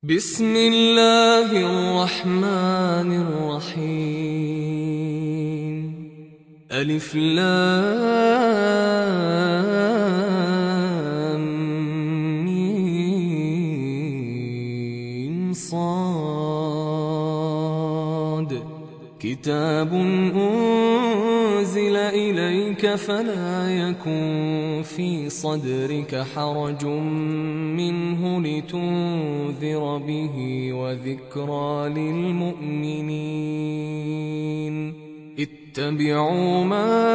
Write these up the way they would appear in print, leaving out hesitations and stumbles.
بسم الله الرحمن الرحيم. ألف لام ميم صاد. كتاب أنزل إليك فلا يكن في صدرك حرج منه لتنذر به وذكرى للمؤمنين. اتبعوا ما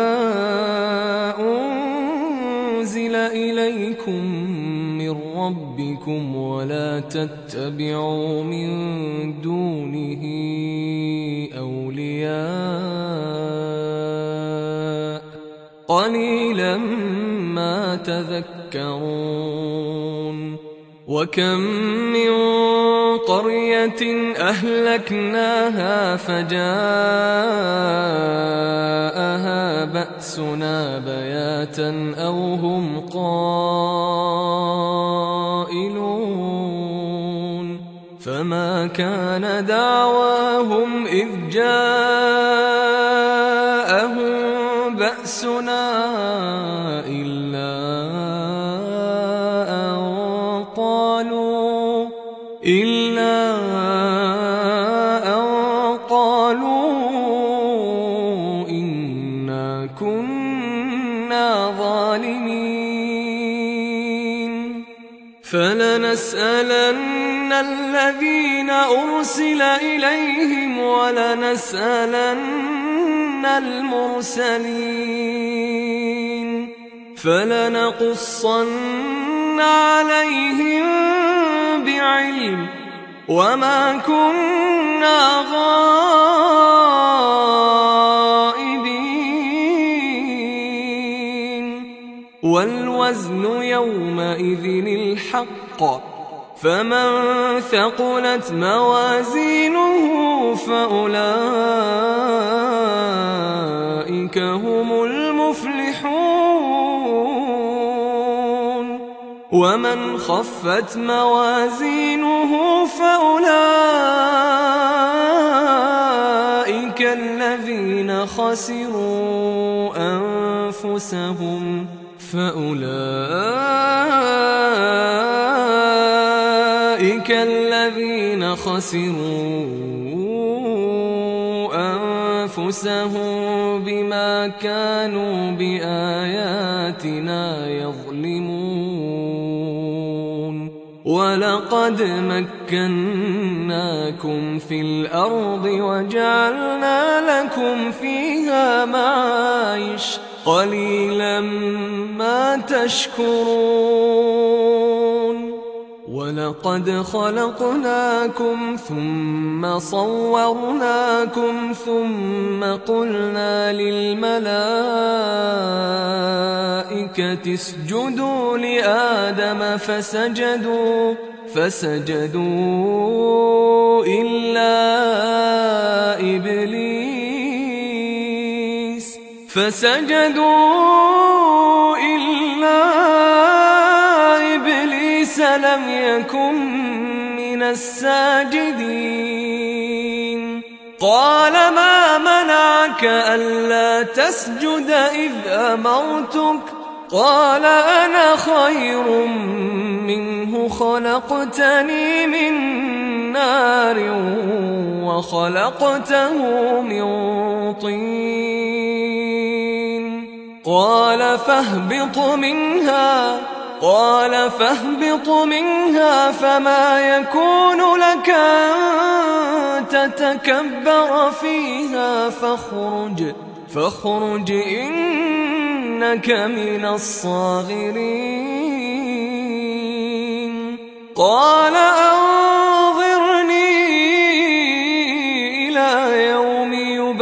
أنزل إليكم من ربكم ولا تتبعوا من دونه أولياء قليلا ما تذكرون. وكم من قرية أهلكناها فجاءها بأسنا بياتا أو هم قائلون. فما كان دعواهم إذ جاءهم بأسنا إلا أن قالوا إنا كنا ظالمين. فلنسألن الذين أرسل إليهم ولنسألن المرسلين. فلنقصن عليهم بعلم وما كنا غائبين. والوزن يومئذ الحق فمن ثقلت موازينه فأولئك هم المفلحون. ومن خفت موازينه فأولئك الذين خسروا أنفسهم بما كانوا بآياتنا يظلمون. ولقد مكناكم في الأرض وجعلنا لكم فيها معايش قليلا ما تشكرون. ولقد خلقناكم ثم صورناكم ثم قلنا للملائكة اسجدوا لآدم فسجدوا إلا إبليس لم يكن من الساجدين. قال ما منعك ألا تسجد إذ أمرتك؟ قال أنا خير منه خلقتني من نار وخلقته من طين. قال فاهبط منها فما يكون لك أن تتكبر فيها فاخرج إنك من الصاغرين. قال أنظرني إلى يوم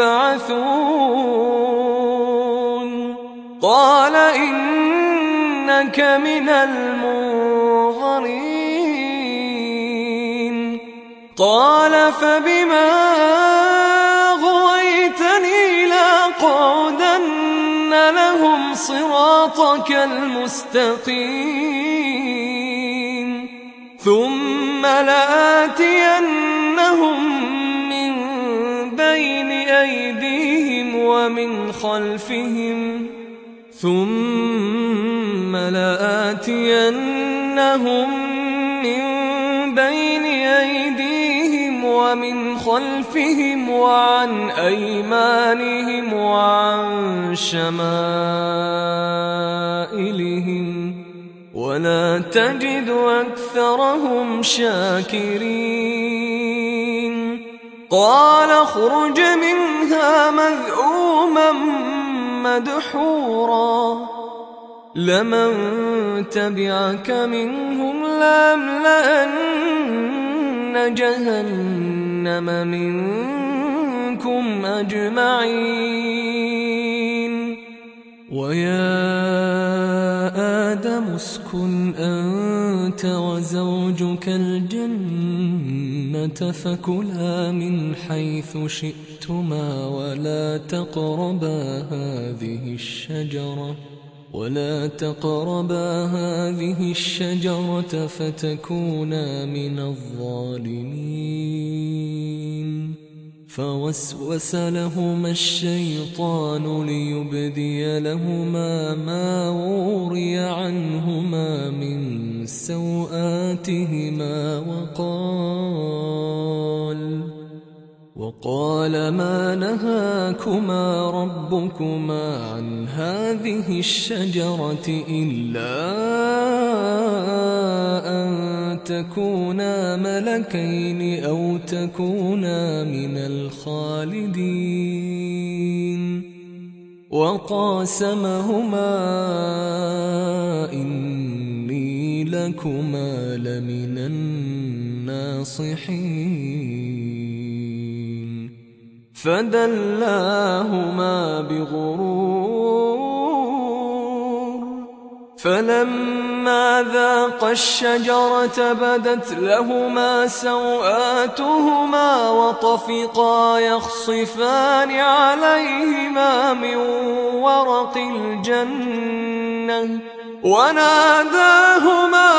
يبعثون. قال إنك من المنظرين. قال فبما أغويتني لأقعدن لهم صراطك المستقيم ثم لآتينهم من بين أيديهم ومن خلفهم ثم لآتينهم من بين أيديهم ومن خلفهم وعن أيمانهم وعن شمائلهم ولا تجد أكثرهم شاكرين قال اخرج منها مذءوما مدحورا لمن تبعك منهم لأملأن جهنم منكم أجمعين ويا آدم اسكن أنت وزوجك الجنة فكلا من حيث شئتما ولا تقربا هذه الشجرة فتكونا من الظالمين فوسوس لهما الشيطان ليبدي لهما ما وري عنهما من سوآتهما وقال ما نهاكما ربكما عن هذه الشجرة إلا أن تكونا ملكين أو تكونا من الخالدين وقاسمهما إني لكما لمن الناصحين فدلاهما بغرور فلما ذاقا الشجرة بدت لهما سوآتهما وطفقا يخصفان عليهما من ورق الجنة وناداهما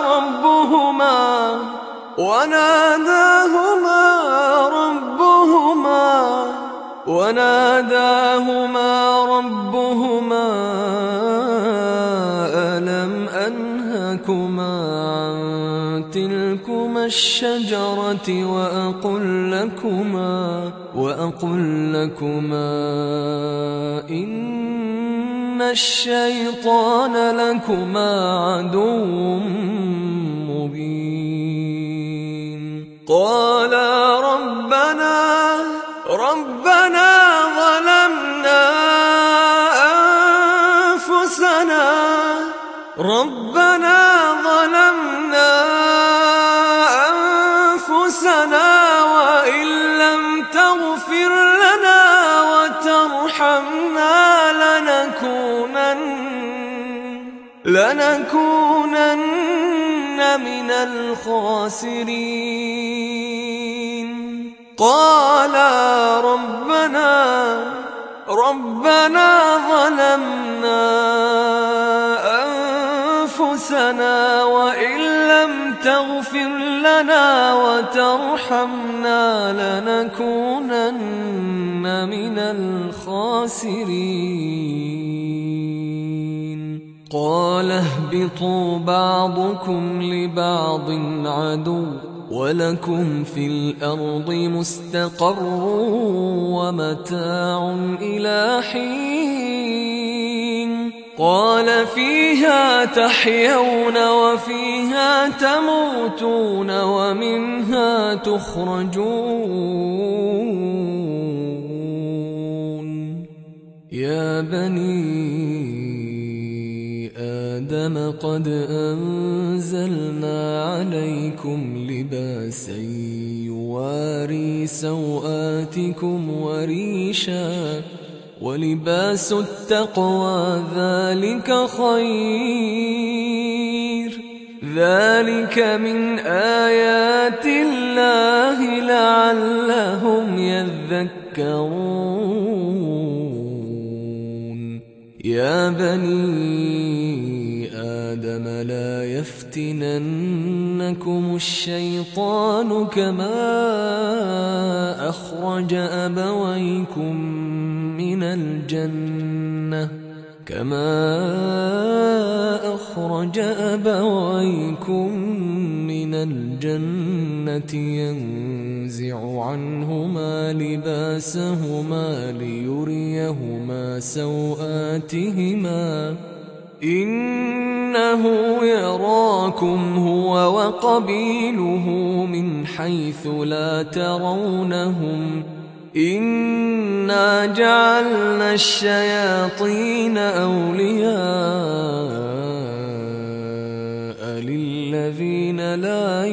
ربهما ألم أنهكما عن تلكما الشجرة وأقل لكما إن الشيطان لكما عدو مبين قالا ربنا ظلمنا أنفسنا وإن لم تغفر لنا وترحمنا لنكونن من الخاسرين قالا ربنا ظلمنا أنفسنا وإن لم تغفر لنا وترحمنا لنكونن من الخاسرين قال اهبطوا بعضكم لبعض عدو ولكم في الأرض مستقر ومتاع إلى حين قال فيها تحيون وفيها تموتون ومنها تخرجون يا بني آدم قد أنزلنا عليكم لباسا يواري سوآتكم وريشا ولباس التقوى ذلك خير ذلك من آيات الله لعلهم يذكرون يا بني آدم ولا يفتننكم الشيطان كما أخرج أبويكم من الجنة ينزع عنهما لباسهما ليريهما سوآتهما إنه يراكم هو وقبيله من حيث لا ترونهم إنا جعلنا الشياطين أولياء للذين لا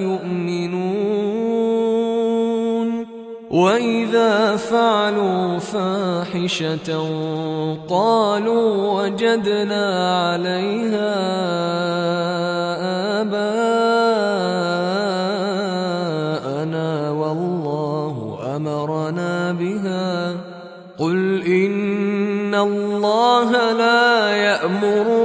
يؤمنون وإذا فعلوا فاحشة قالوا وجدنا عليها آباءنا والله أمرنا بها قل إن الله لا يأمر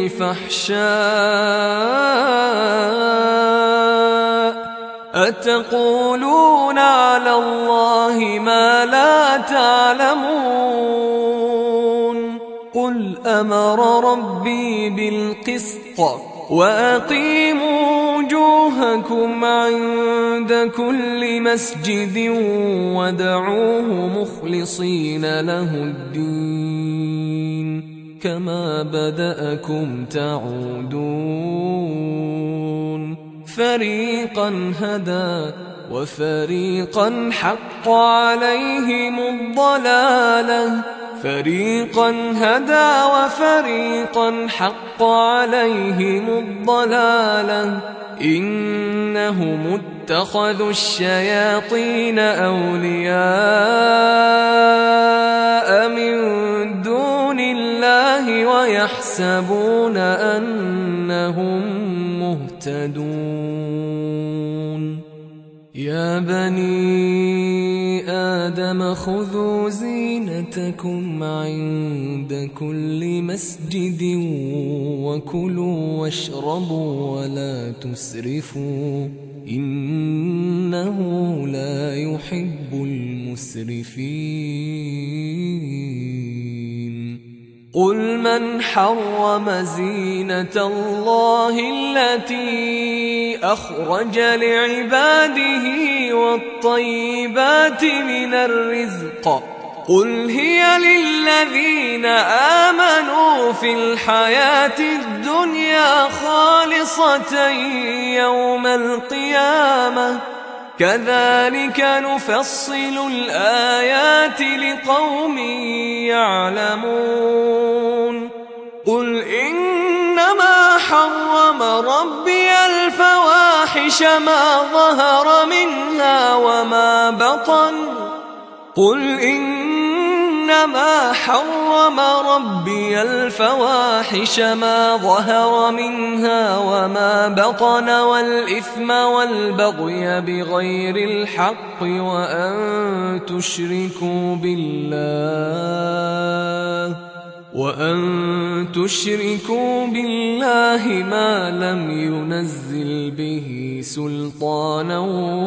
بالفحشاء أتقولون على الله ما لا تعلمون قل أمر ربي بالقسط وأقيموا وجوهكم عند كل مسجد وادعوه مخلصين له الدين كما بدأكم تعودون فريقا هدى وفريقا حق عليهم الضلالة فريقا هدى وفريقا حق عليهم الضلالة إنهم اتخذوا الشياطين أولياء من دون الله ويحسبون أنهم مهتدون يا بني آدم خذوا زينتكم عند كل مسجد وكلوا واشربوا ولا تسرفوا إنه لا يحب المسرفين قل من حرم زينة الله التي أخرج لعباده والطيبات من الرزق قل هي للذين آمنوا في الحياة الدنيا خالصة يوم القيامة كذلك نفصل الآيات لقوم يعلمون قل إنما حرم ربي الفواحش ما ظهر منها وما بطن قل إنما حرم ربي الفواحش ما ظهر منها وما بطن والإثم والبغي بغير الحق وأن تشركوا بالله ما لم ينزل به سلطانا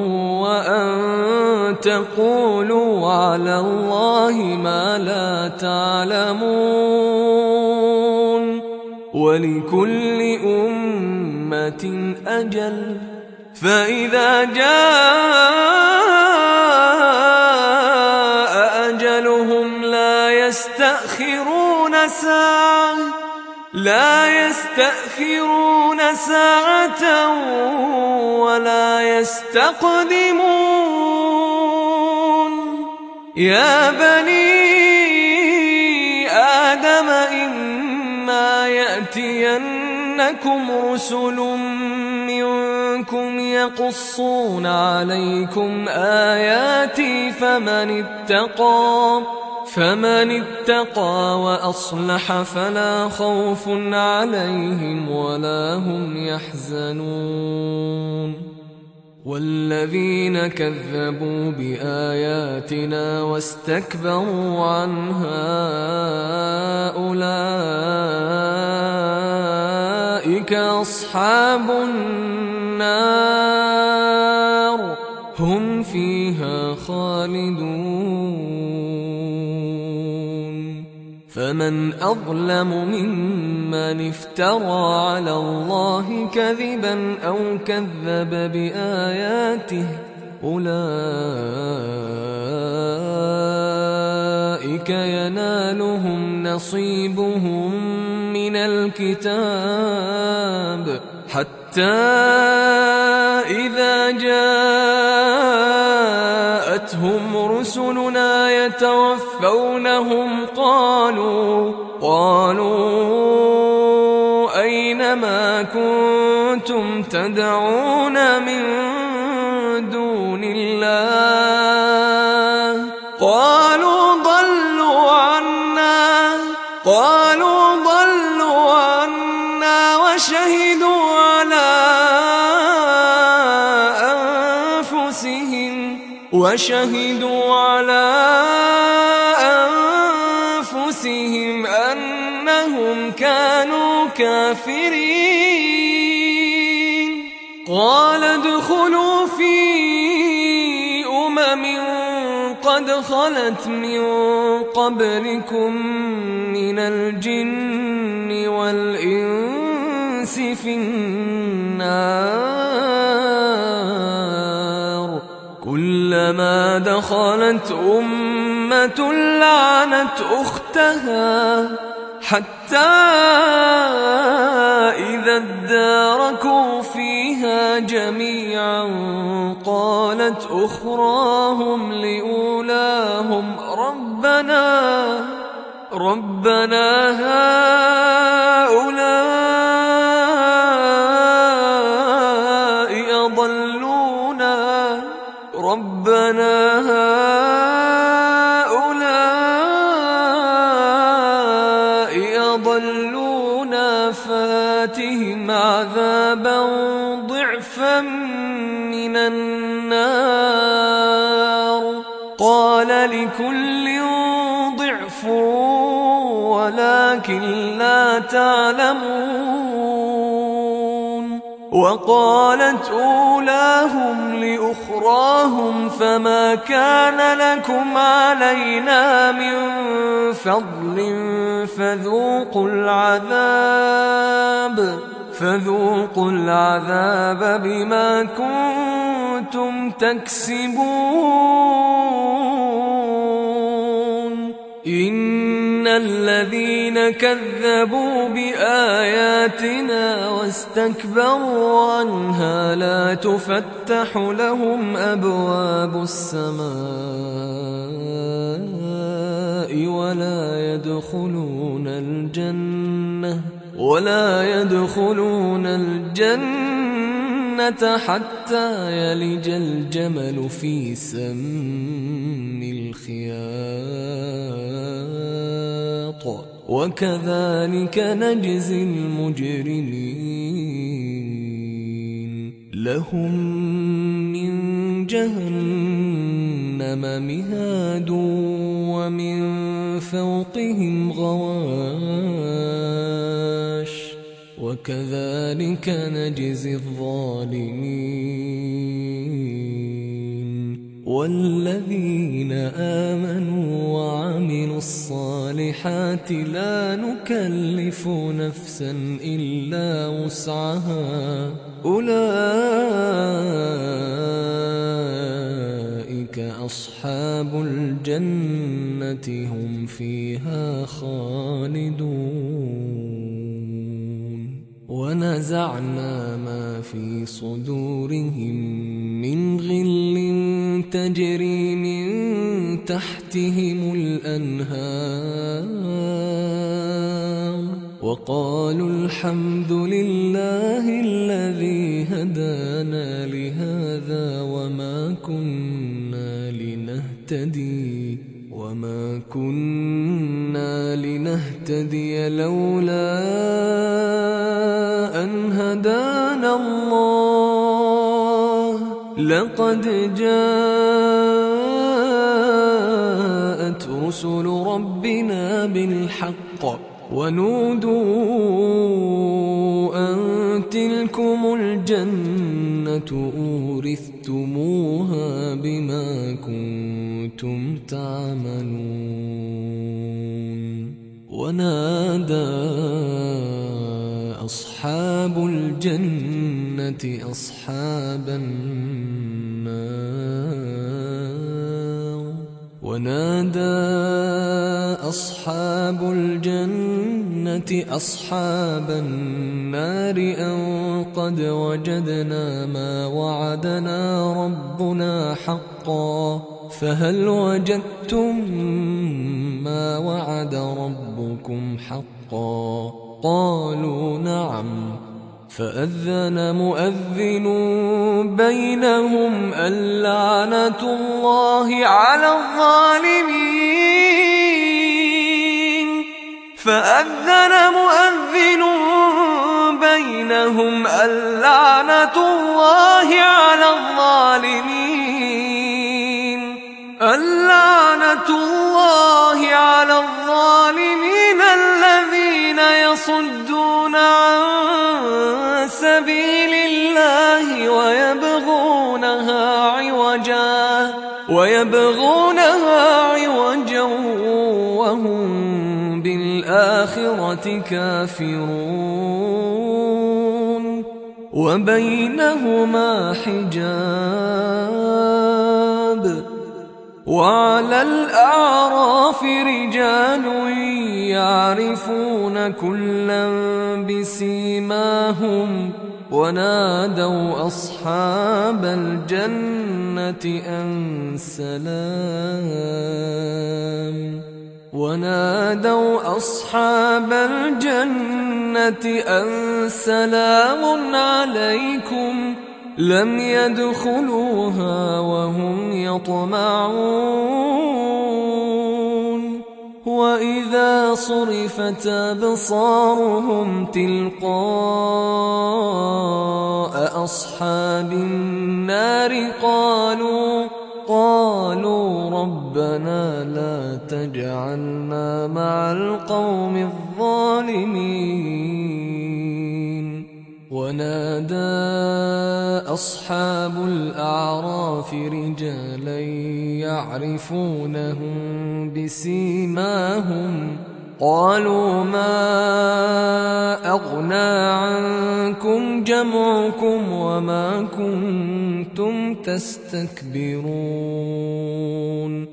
وأن تقولوا على الله ما لا تعلمون ولكل أمة أجل فإذا جاء أجلهم لا يستأخرون ساعة ولا يستقدمون يا بني آدم إما يأتينكم رسل منكم يقصون عليكم آياتي فمن اتقى وأصلح فلا خوف عليهم ولا هم يحزنون والذين كذبوا بآياتنا واستكبروا عنها أولئك أولئك أصحاب النار هم فيها خالدون فمن أظلم ممن افترى على الله كذبا أو كذب بآياته أولئك ينالهم نصيبهم من الكتاب حتى إذا جاءتهم رسلنا يتوفونهم قالوا أين ما كنتم تدعون من دون الله قالوا ضلوا عنا وشهدوا على أنفسهم أنهم كانوا كافرين قال ادخلوا في قد خلت من قبلكم من الجن والإنس في النار كلما دخلت أمة لعنت أختها حتى إذا اداركوا فيها جميعا قالت أخراهم لأولاهم ربنا هؤلاء أضلونا فآتهم عذابا ضعفا من النار قال لكل ضعف ولكن لا تعلمون وقالت أولاهم لأخراهم فما كان لكم علينا من فضل فذوقوا العذاب بما كنتم تكسبون إن الذين كذبوا بآياتنا واستكبروا عنها لا تفتح لهم أبواب السماء ولا يدخلون الجنة حتى يلج الجمل في سم الخياط وكذلك نجزي المجرمين لهم من جهنم مهاد ومن فوقهم غواش وكذلك نجزي الظالمين والذين آمنوا وعملوا الصالحات لا نكلف نفسا إلا وسعها أولئك أصحاب الجنة هم فيها خالدون ونزعنا ما في صدورهم من غل تجري من تحتهم الأنهار وقالوا الحمد لله الذي هدانا لهذا وما كنا لنهتدي لولا أن هدانا الله لقد جاءت رسل ربنا بالحق ونودوا أن تلكم الجنة أورثتموها بما كنتم تعملون ونادى أصحاب الجنة أصحاب النار ونادى أصحاب الجنة أصحاب النار أن قد وجدنا ما وعدنا ربنا حقا فهل وجدتم ما وعد ربكم حقا قالوا نعم فأذن مؤذن بينهم اللعنة الله على الظالمين فأذن مؤذن بينهم اللعنة الله على الظالمين اللعنة الله على الظالمين الذين يصدون عن سبيل الله ويبغونها عوجا وهم بالآخرة كافرون وبينهما حجاب وعلى الأعراف رجال يعرفون كلا بسيماهم ونادوا أصحاب الجنة أن سلام عليكم لم يدخلوها وهم يطمعون وإذا صرفت أبصارهم تلقاء أصحاب النار قالوا ربنا لا تجعلنا مع القوم الظالمين ونادى أصحاب الأعراف رجالا يعرفونهم بسيماهم قالوا ما أغنى عنكم جمعكم وما كنتم تستكبرون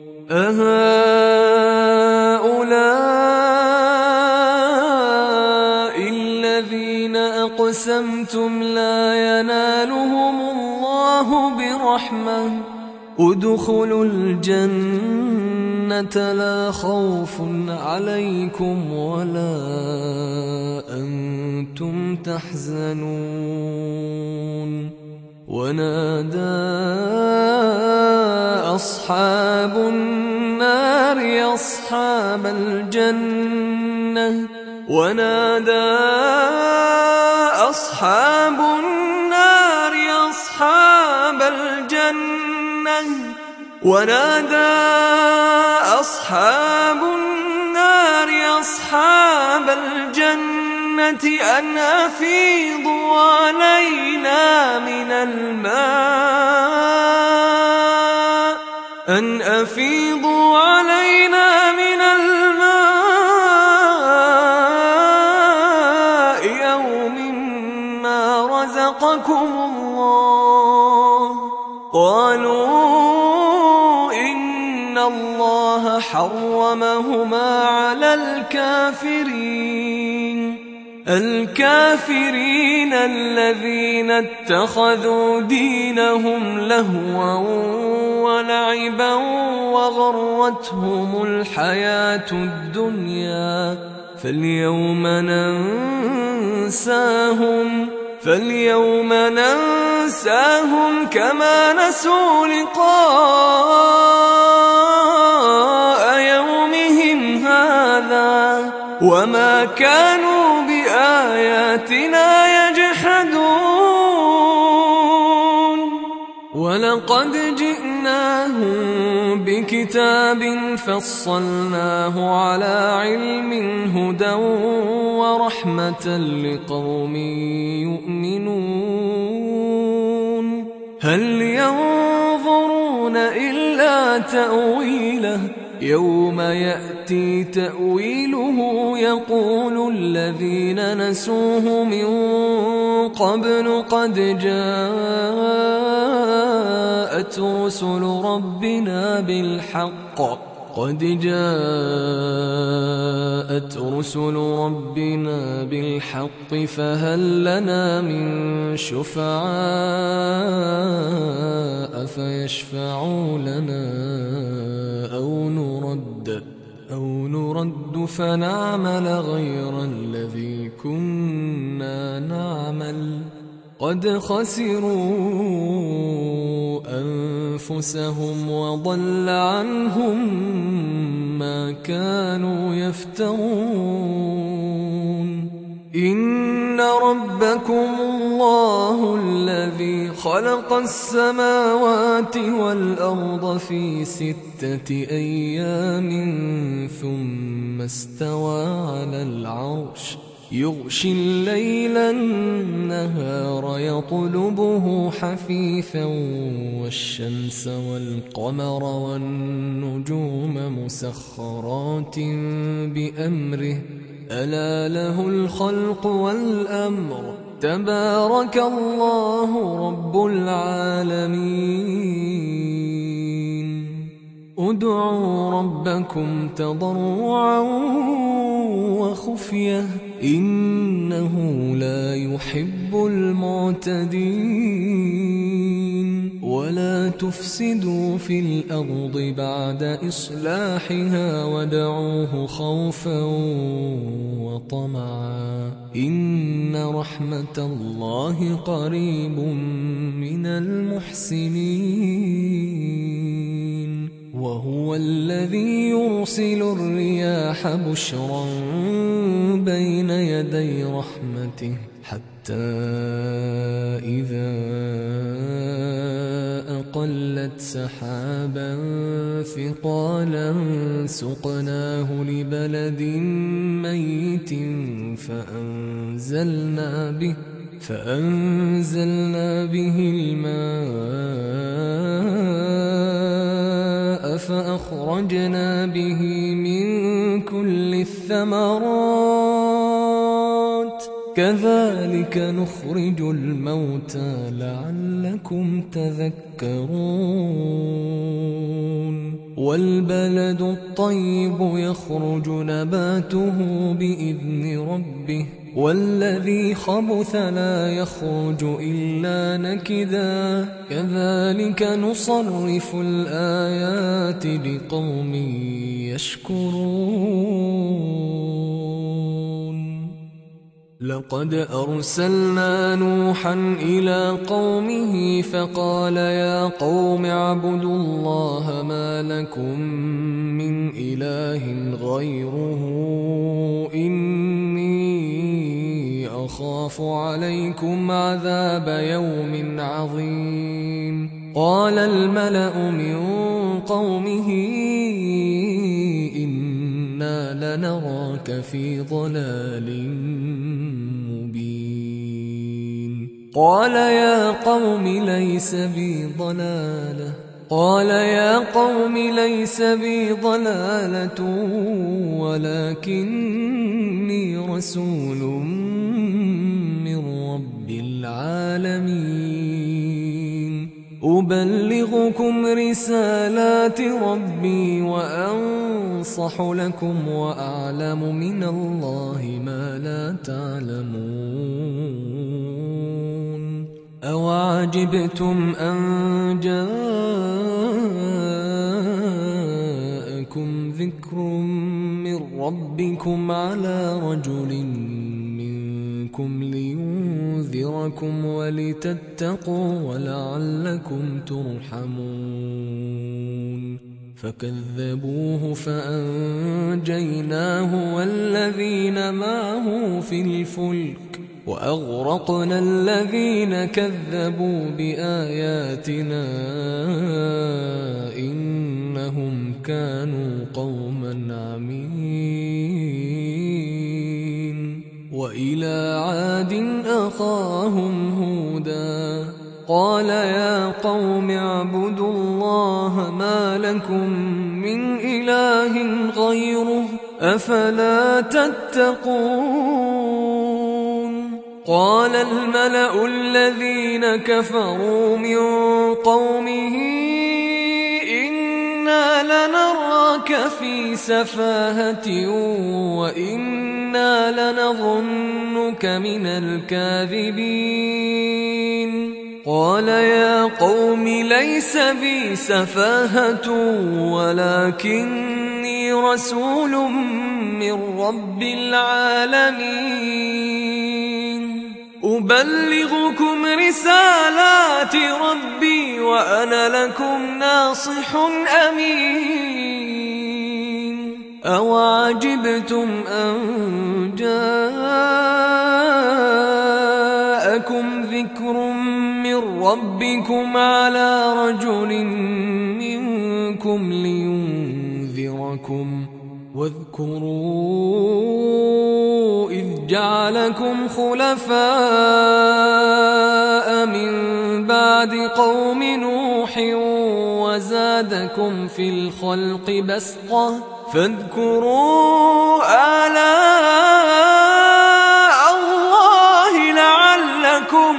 أهؤلاء الذين أقسمتم لا ينالهم الله برحمة ادخلوا الجنة لا خوف عليكم ولا أنتم تحزنون ونادى أصحاب النار أصحاب الجنة ونادى أصحاب النار أصحاب الجنة أن أفيضوا علينا من الماء يوم ما رزقكم الله قالوا إن الله حرمهما على الكافرين الذين اتخذوا دينهم لهوا ولعبا وغرتهم الحياة الدنيا فاليوم ننساهم كما نسوا لقاء يومهم هذا وما كانوا بآياتنا يجحدون ولقد ولقد جئناهم بكتاب فصلناه على علم هدى ورحمة لقوم يؤمنون هل ينظرون إلا تأويله يوم يأتي تأويله يقول الذين نسوه من قبل قد جاءت رسل ربنا بالحق فهل لنا من شفعاء فيشفعوا لنا أو نرد فنعمل غير الذي كنا نعمل قد خسروا أنفسهم وضل عنهم ما كانوا يفترون إن ربكم الله الذي خلق السماوات والأرض في 6 أيام ثم استوى على العرش يغشي الليل النهار يطلبه حثيثا والشمس والقمر والنجوم مسخرات بأمره ألا له الخلق والأمر تبارك الله رب العالمين ادعوا ربكم تضرعا وخفية إنه لا يحب المعتدين ولا تفسدوا في الأرض بعد إصلاحها وادعوه خوفا وطمعا إن رحمة الله قريب من المحسنين وهو الذي يرسل الرياح بشرا بين يدي رحمته حتى إذا أقلت سحابا ثقالا سقناه لبلد ميت فأنزلنا به الماء فأخرجنا به من كل الثمرات كذلك نخرج الموتى لعلكم تذكرون والبلد الطيب يخرج نباته بإذن ربه والذي خبث لا يخرج إلا نكدا كذلك نصرف الآيات لقوم يشكرون لقد أرسلنا نوحا إلى قومه فقال يا قوم اعبدوا الله ما لكم من إله غيره إني أخاف عليكم عذاب يوم عظيم قال الملأ من قومه إنا لنراك في ضلال مبين قال يا قوم ليس بي ضلالة ولكني رسول من رب العالمين أبلغكم رسالات ربي وأنصح لكم وأعلم من الله ما لا تعلمون أوعجبتم أن جاءكم ذكر من ربكم على رجل منكم لينذركم ولتتقوا ولعلكم ترحمون فكذبوه فأنجيناه والذين معه في الفلك وأغرقنا الذين كذبوا بآياتنا إنهم كانوا قوما عمين. وإلى عاد أخاهم هودا قال يا قوم اعبدوا الله ما لكم من إله غيره أفلا تتقون. قال الملأ الذين كفروا من قومه إنا لنراك في سفاهة وإنا لنظنك من الكاذبين. قال يا قوم ليس بي سفاهة ولكني رسول من رب العالمين أبلغكم رسالات ربي وأنا لكم ناصح أمين. أوعجبتم أن جاءكم ذكر من ربكم على رجل منكم لينذركم واذكروا إذ جعلكم خلفاء من بعد قوم نوح وزادكم في الخلق بسطة فاذكروا آلاء الله لعلكم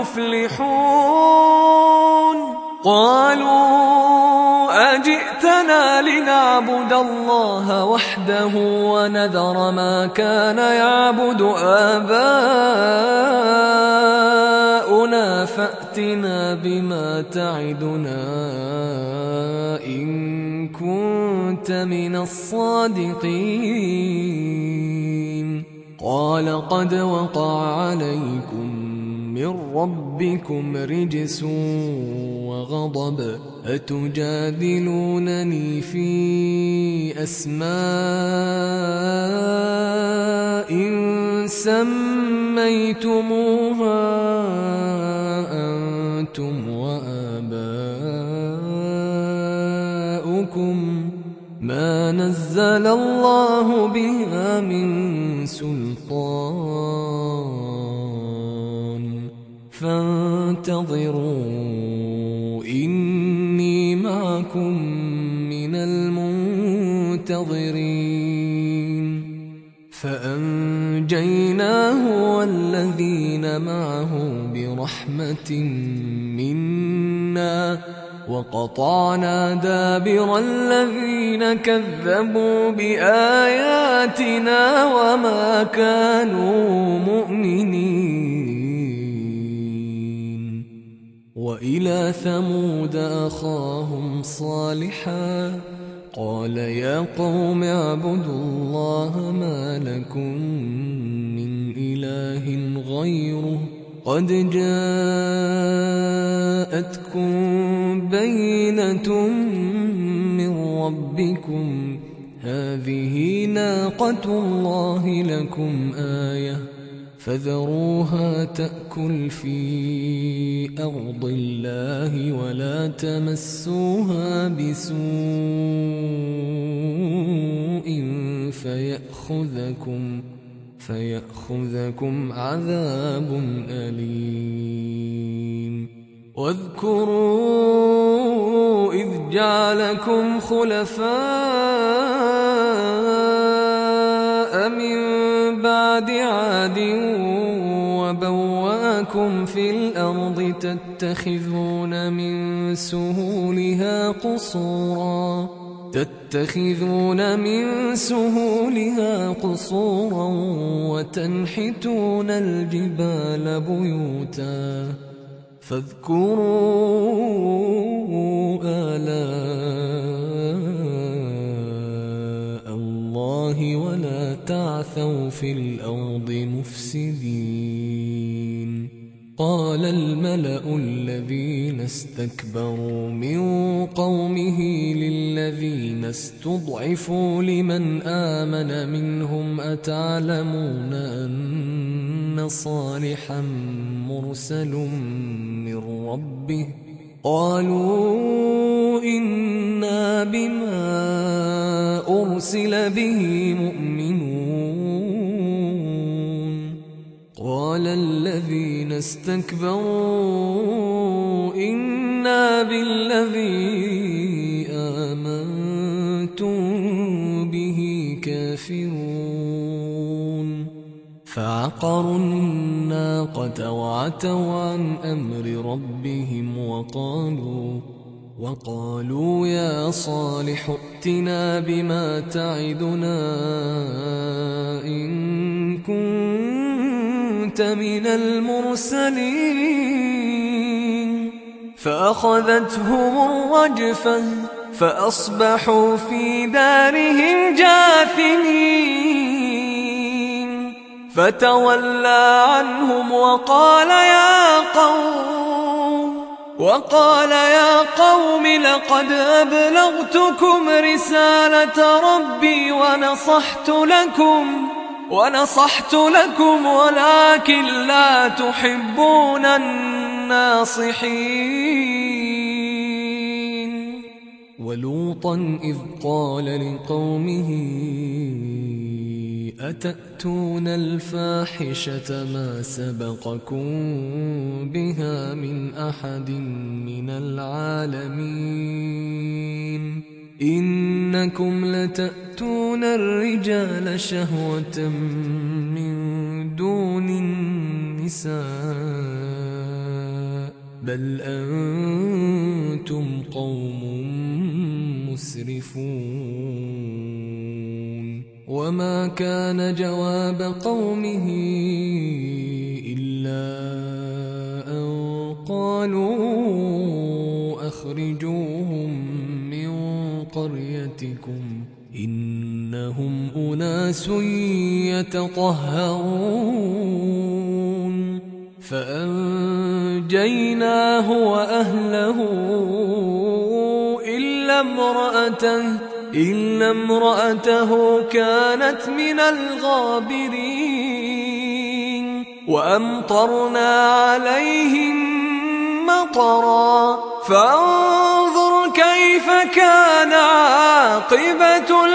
تفلحون. قالوا أجئتنا لنعبد الله وحده ونذر ما كان يعبد آباؤنا فأتنا بما تعدنا إن كنت من الصادقين. قال قد وقع عليكم من ربكم رجس وغضب أتجادلونني في أسماء سميتموها أنتم وآباؤكم ما نزل الله بها من سلطان فانتظروا إني معكم من المنتظرين. فأنجيناه والذين معه برحمة منا وقطعنا دابر الذين كذبوا بآياتنا وما كانوا مؤمنين. وإلى ثمود أخاهم صالحا قال يا قوم اعبدوا الله ما لكم من إله غيره قد جاءتكم بينة من ربكم هذه ناقة الله لكم آية فذروها تأكل في أرض الله ولا تمسوها بسوء فيأخذكم عذاب أليم. واذكروا إذ جعلكم خلفاء من بعد عاد وبوأكم في الأرض تتخذون من سهولها قصورا وتنحتون الجبال بيوتا فاذكروا آلاء الله ولا تعثوا في الأرض مفسدين. قال الملأ الذين استكبروا من قومه للذين استضعفوا لمن آمن منهم أتعلمون أن إن صالحا مرسل من ربه قالوا إنا بما أرسل به مؤمنون قال الذين استكبروا إنا بالذي آمنتم به كافرون فعقروا الناقة وعتوا عن أمر ربهم وقالوا يا صالح ائتنا بما تعدنا إن كنت من المرسلين فأخذتهم الرجفة فأصبحوا في دارهم جاثمين فتولى عنهم وقال يا قوم لقد أبلغتكم رسالة ربي ونصحت لكم ولكن لا تحبون الناصحين ولوطا إذ قال لقومه أتأتون الفاحشة ما سبقكم بها من أحد من العالمين إنكم لتأتون الرجال شهوة من دون النساء بل أنتم قوم مسرفون وما كان جواب قومه إلا أن قالوا أخرجوهم من قريتكم إنهم أناس يتطهرون فأنجيناه وأهله إلا امرأته كانت من الغابرين وأمطرنا عليهم مطرا فانظر كيف كان عاقبة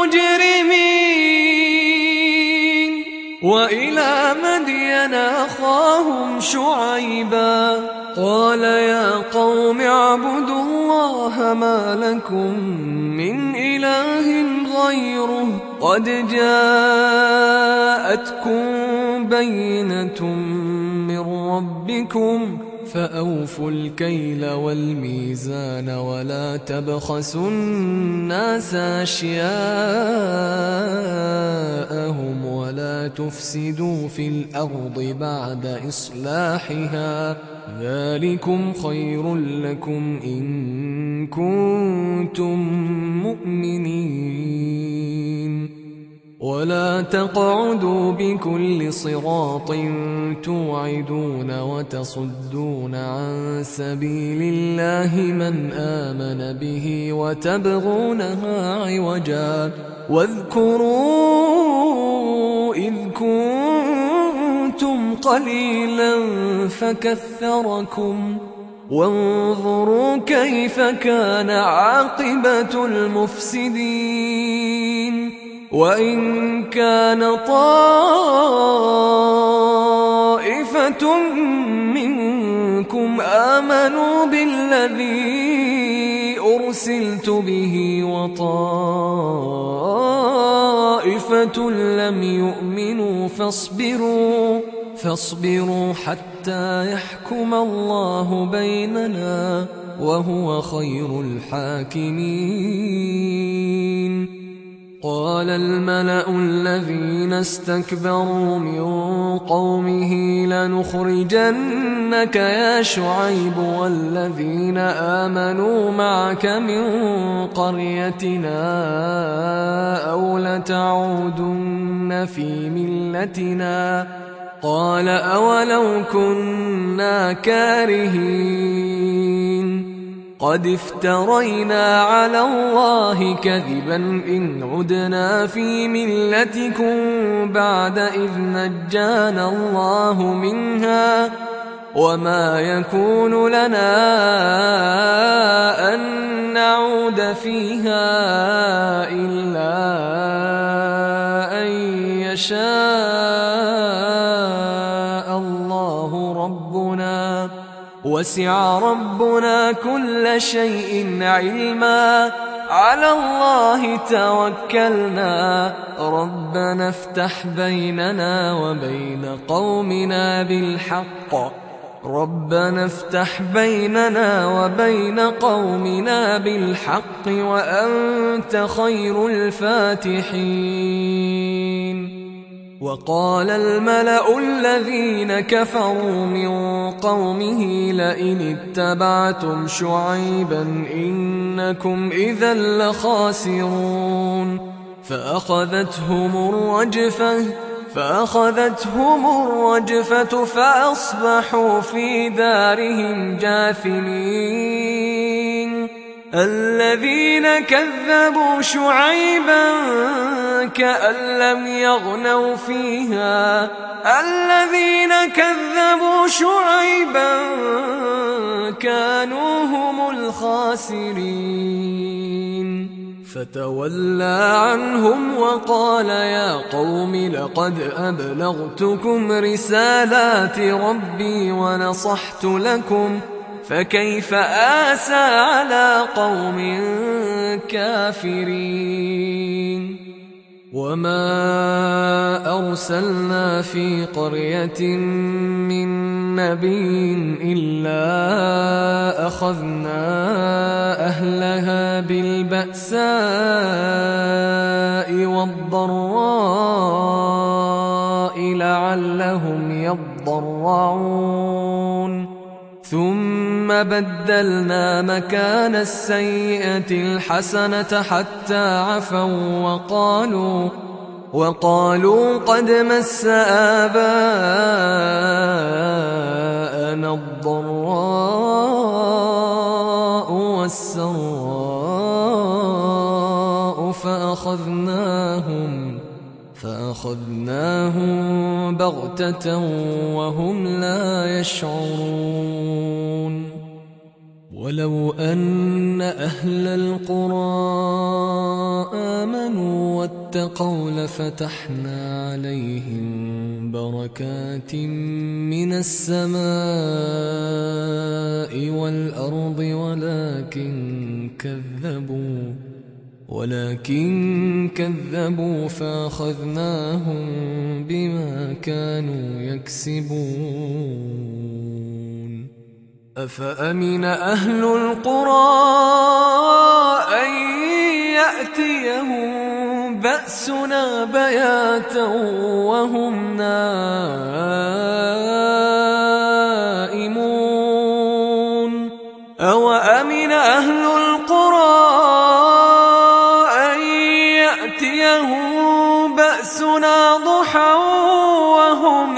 المجرمين وإلى مدين أخاهم شعيبا قال يا قوم اعبدوا الله ما لكم من إله غيره قد جاءتكم بينة من ربكم فأوفوا الكيل والميزان ولا تبخسوا الناس أشياءهم ولا تفسدوا في الأرض بعد إصلاحها ذلكم خير لكم إن كنتم مؤمنين ولا تقعدوا بكل صراط توعدون وتصدون عن سبيل الله من آمن به وتبغونها عوجا واذكروا إذ كنتم قليلا فكثركم وانظروا كيف كان عاقبة المفسدين وإن كان طائفة منكم آمنوا بالذي أرسلت به وطائفة لم يؤمنوا فاصبروا حتى يحكم الله بيننا وهو خير الحاكمين قال الملأ الذين استكبروا من قومه لنخرجنك يا شعيب والذين آمنوا معك من قريتنا أو لتعودن في ملتنا قال أولو كنا كارهين قد افترينا على الله كذبا إن عدنا في ملتكم بعد إذ نجانا الله منها وما يكون لنا أن نعود فيها إلا أن يشاء الله ربنا وسع ربنا كل شيء علما على الله توكلنا ربنا افتح بيننا وبين قومنا بالحق ربنا افتح بيننا وبين قومنا بالحق وأنت خير الفاتحين. وقال الملأ الذين كفروا من قومه لئن اتبعتم شعيبا إنكم إذا لخاسرون فأخذتهم الرجفة فأصبحوا في دارهم جاثمين. الذين كذبوا شعيبا كأن لم يغنوا فيها الذين كذبوا شعيبا كانوا هم الخاسرين. فتولى عنهم وقال يا قوم لقد أبلغتكم رسالات ربي ونصحت لكم فكيف آسى على قوم كافرين. وما أرسلنا في قرية من نبي إلا أخذنا أهلها بالبأساء والضراء لعلهم يضرعون ثم بدلنا مكان السيئة الحسنة حتى عفوا وقالوا قد مس آباءنا الضراء والسراء فأخذناهم بغتة وهم لا يشعرون. ولو أن أهل القرى آمنوا واتقوا لفتحنا عليهم بركات من السماء والأرض ولكن كذبوا فأخذناهم بما كانوا يكسبون. أفأمن أهل القرى أن يأتيهم بأسنا بياتا وهم نائمون أوأمن أهل القرى أن يأتيهم بأسنا ضحى وهم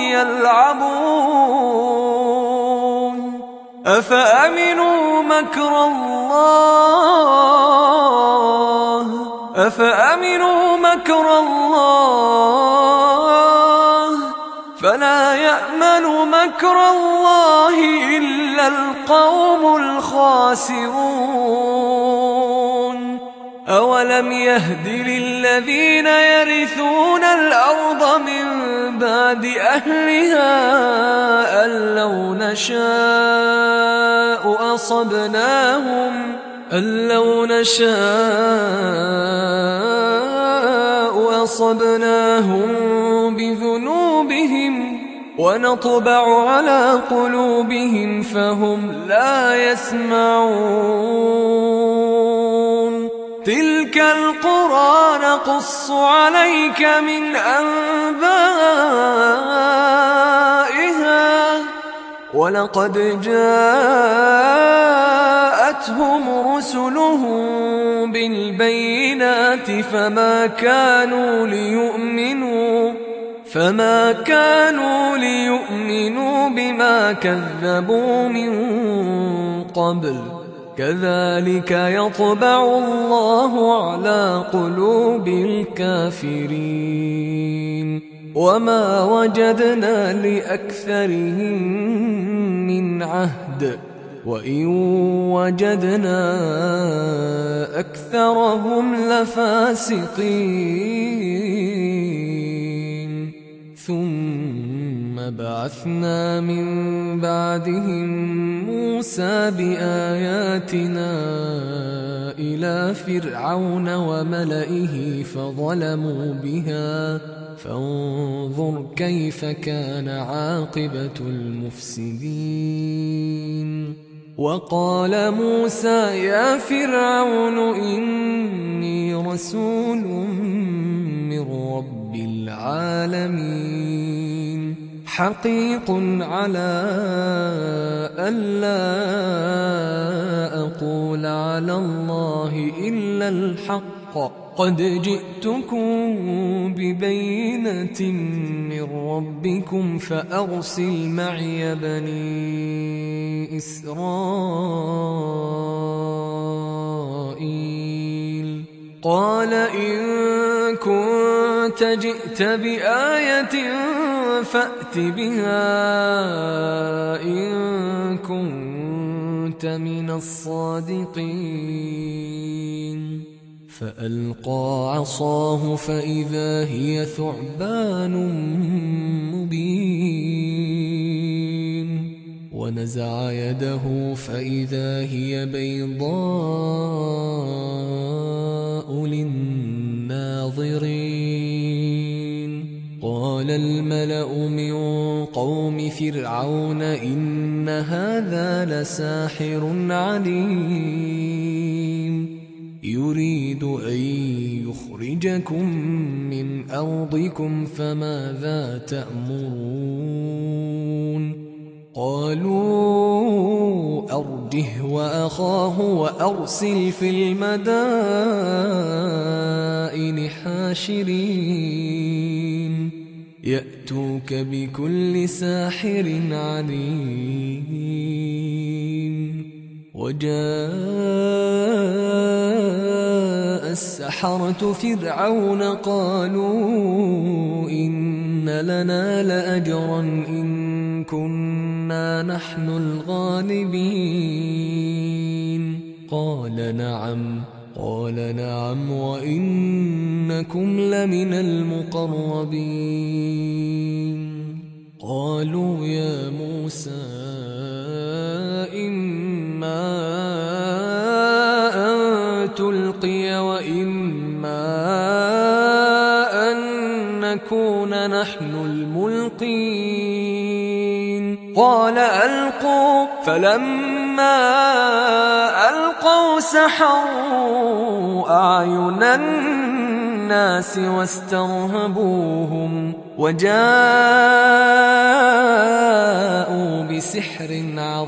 يلعبون أفأمنوا مكر الله فلا يأمن مكر الله إلا القوم الخاسرون. أولم يهد للذين يرثون الأرض من بعد أهلها أن لو نشاء أصبناهم بذنوبهم ونطبع على قلوبهم فهم لا يسمعون. تلك القرى نقص عليك من أنبائها ولقد جاءتهم رسلهم بالبينات فما كانوا ليؤمنوا بما كذبوا من قبل كذلك يطبع الله على قلوب الكافرين وما وجدنا لأكثرهم من عهد وإن وجدنا أكثرهم لفاسقين ثم بعثنا من بعدهم موسى بآياتنا إلى فرعون وملئه فظلموا بها فانظر كيف كان عاقبة المفسدين وقال موسى يا فرعون إني رسول من رب العالمين حقيق على ألا أقول على الله إلا الحق قد جئتكم ببينة من ربكم فأرسل معي بني إسرائيل قال إن كنت جئت بآية فأت بها إن كنت من الصادقين فألقى عصاه فإذا هي ثعبان مبين ونزع يده فإذا هي بيضاء للناظرين قال الملأ من قوم فرعون إن هذا لساحر عليم يريد أن يخرجكم من أرضكم فماذا تأمرون قالوا أرجه وأخاه وأرسل في المدائن حاشرين يأتوك بكل ساحر عليم وجاء السحرة فرعون قالوا إن لنا لأجرا إن كنا نحن الغالبين قال نعم وإنكم لمن المقربين قالوا يا موسى إما أن تلقي وإما أن نكون نحن الملقين قال ألقوا فلما ألقوا سحروا أعين الناس واسترهبوهم وجاءوا بسحر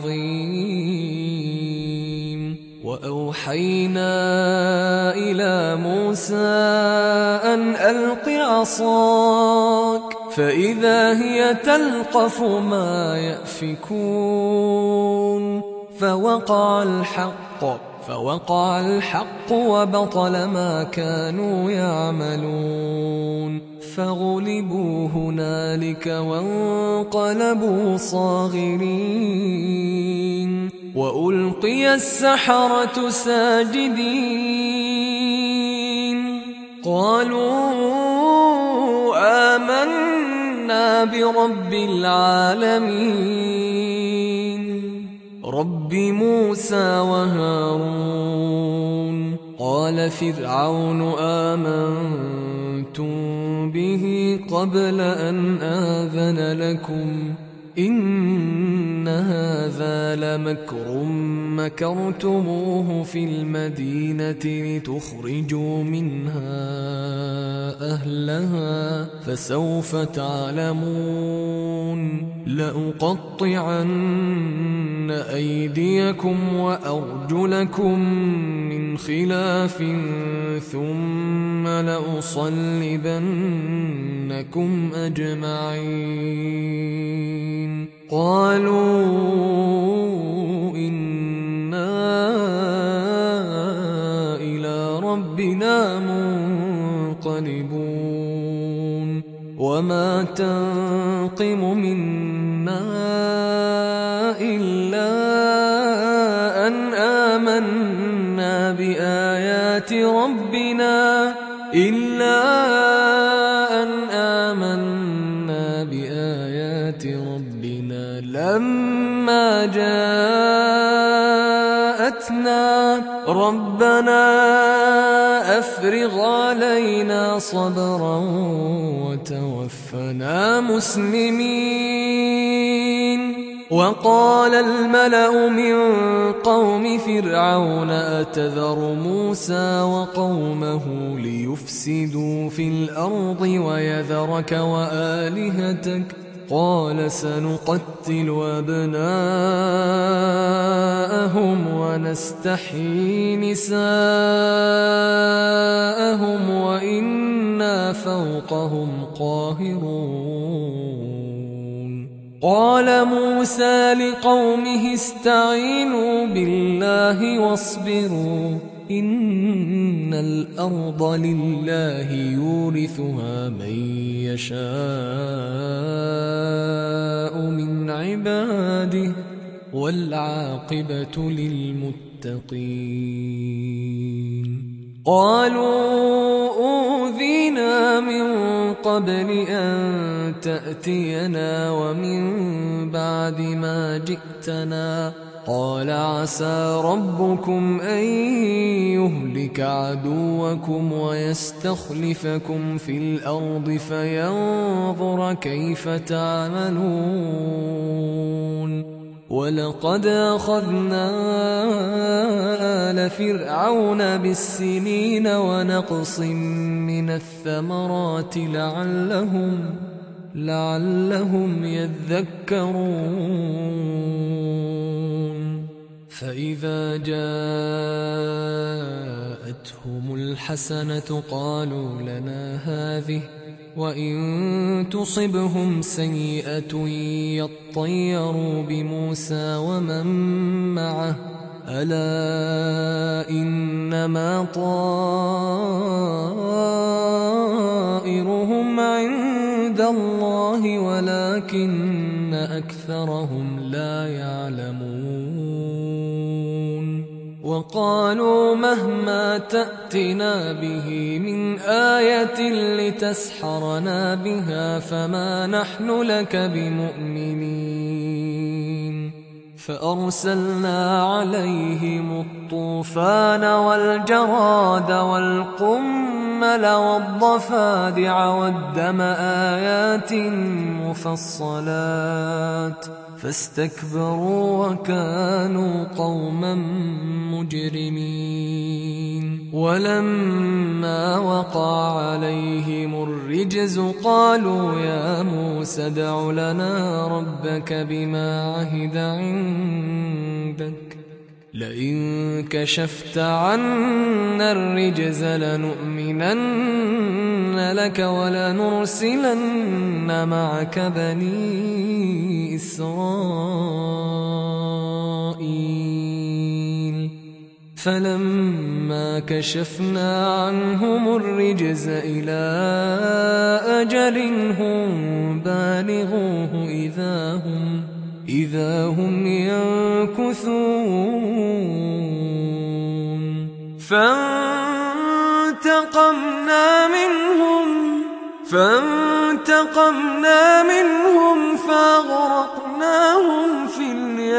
عظيم وأوحينا إلى موسى أن ألق عصاك فإذا هي تلقف ما يأفكون فوقع الحق وبطل ما كانوا يعملون فغلبوا هنالك وانقلبوا صاغرين وألقي السحرة ساجدين قالوا آمنا برب العالمين رب موسى وهارون قال فرعون آمنتم به قبل أن آذن لكم إن هذا لمكر مكرتموه في المدينة لتخرجوا منها أهلها فسوف تعلمون لأقطعن أيديكم وأرجلكم من خلاف ثم لأصلبنكم أجمعين قالوا إنا ربنا منقلبون وما تنقم منا إلا أن آمنا بآيات ربنا لما جاءتنا ربنا أفرغ علينا صبرا وتوفنا مسلمين. وقال الملأ من قوم فرعون أتذر موسى وقومه ليفسدوا في الأرض ويذرك وآلهتك قال سنقتل أبناءهم ونستحيي نساءهم وإنا فوقهم قاهرون. قال موسى لقومه استعينوا بالله واصبروا إن الأرض لله يورثها من يشاء من عباده والعاقبة للمتقين. قالوا أوذينا من قبل أن تأتينا ومن بعد ما جئتنا قال عسى ربكم أن يهلك عدوكم ويستخلفكم في الأرض فينظر كيف تعملون. ولقد أخذنا آل فرعون بالسنين ونقص من الثمرات لعلهم يذكرون. فإذا جاءتهم الحسنة قالوا لنا هذه وإن تصبهم سيئة يطيروا بموسى ومن معه ألا إنما طائرهم عند الله ولكن أكثرهم لا يعلمون. وقالوا مهما تأتنا به من آية لتسحرنا بها فما نحن لك بمؤمنين. فأرسلنا عليهم الطوفان والجراد والقمل والضفادع والدم آيات مفصلات فاستكبروا وكانوا قوما مجرمين. ولما وقع عليهم الرجز قالوا يا موسى ادع لنا ربك بما عهد عندك لئن كشفت عنا الرجز لنؤمنن لك ولنرسلن معك بني إسرائيل. فلما كشفنا عنهم الرجز إلى أجل هم بالغوه إذا هم ينكثون. فانتقمنا منهم فأغرقناهم في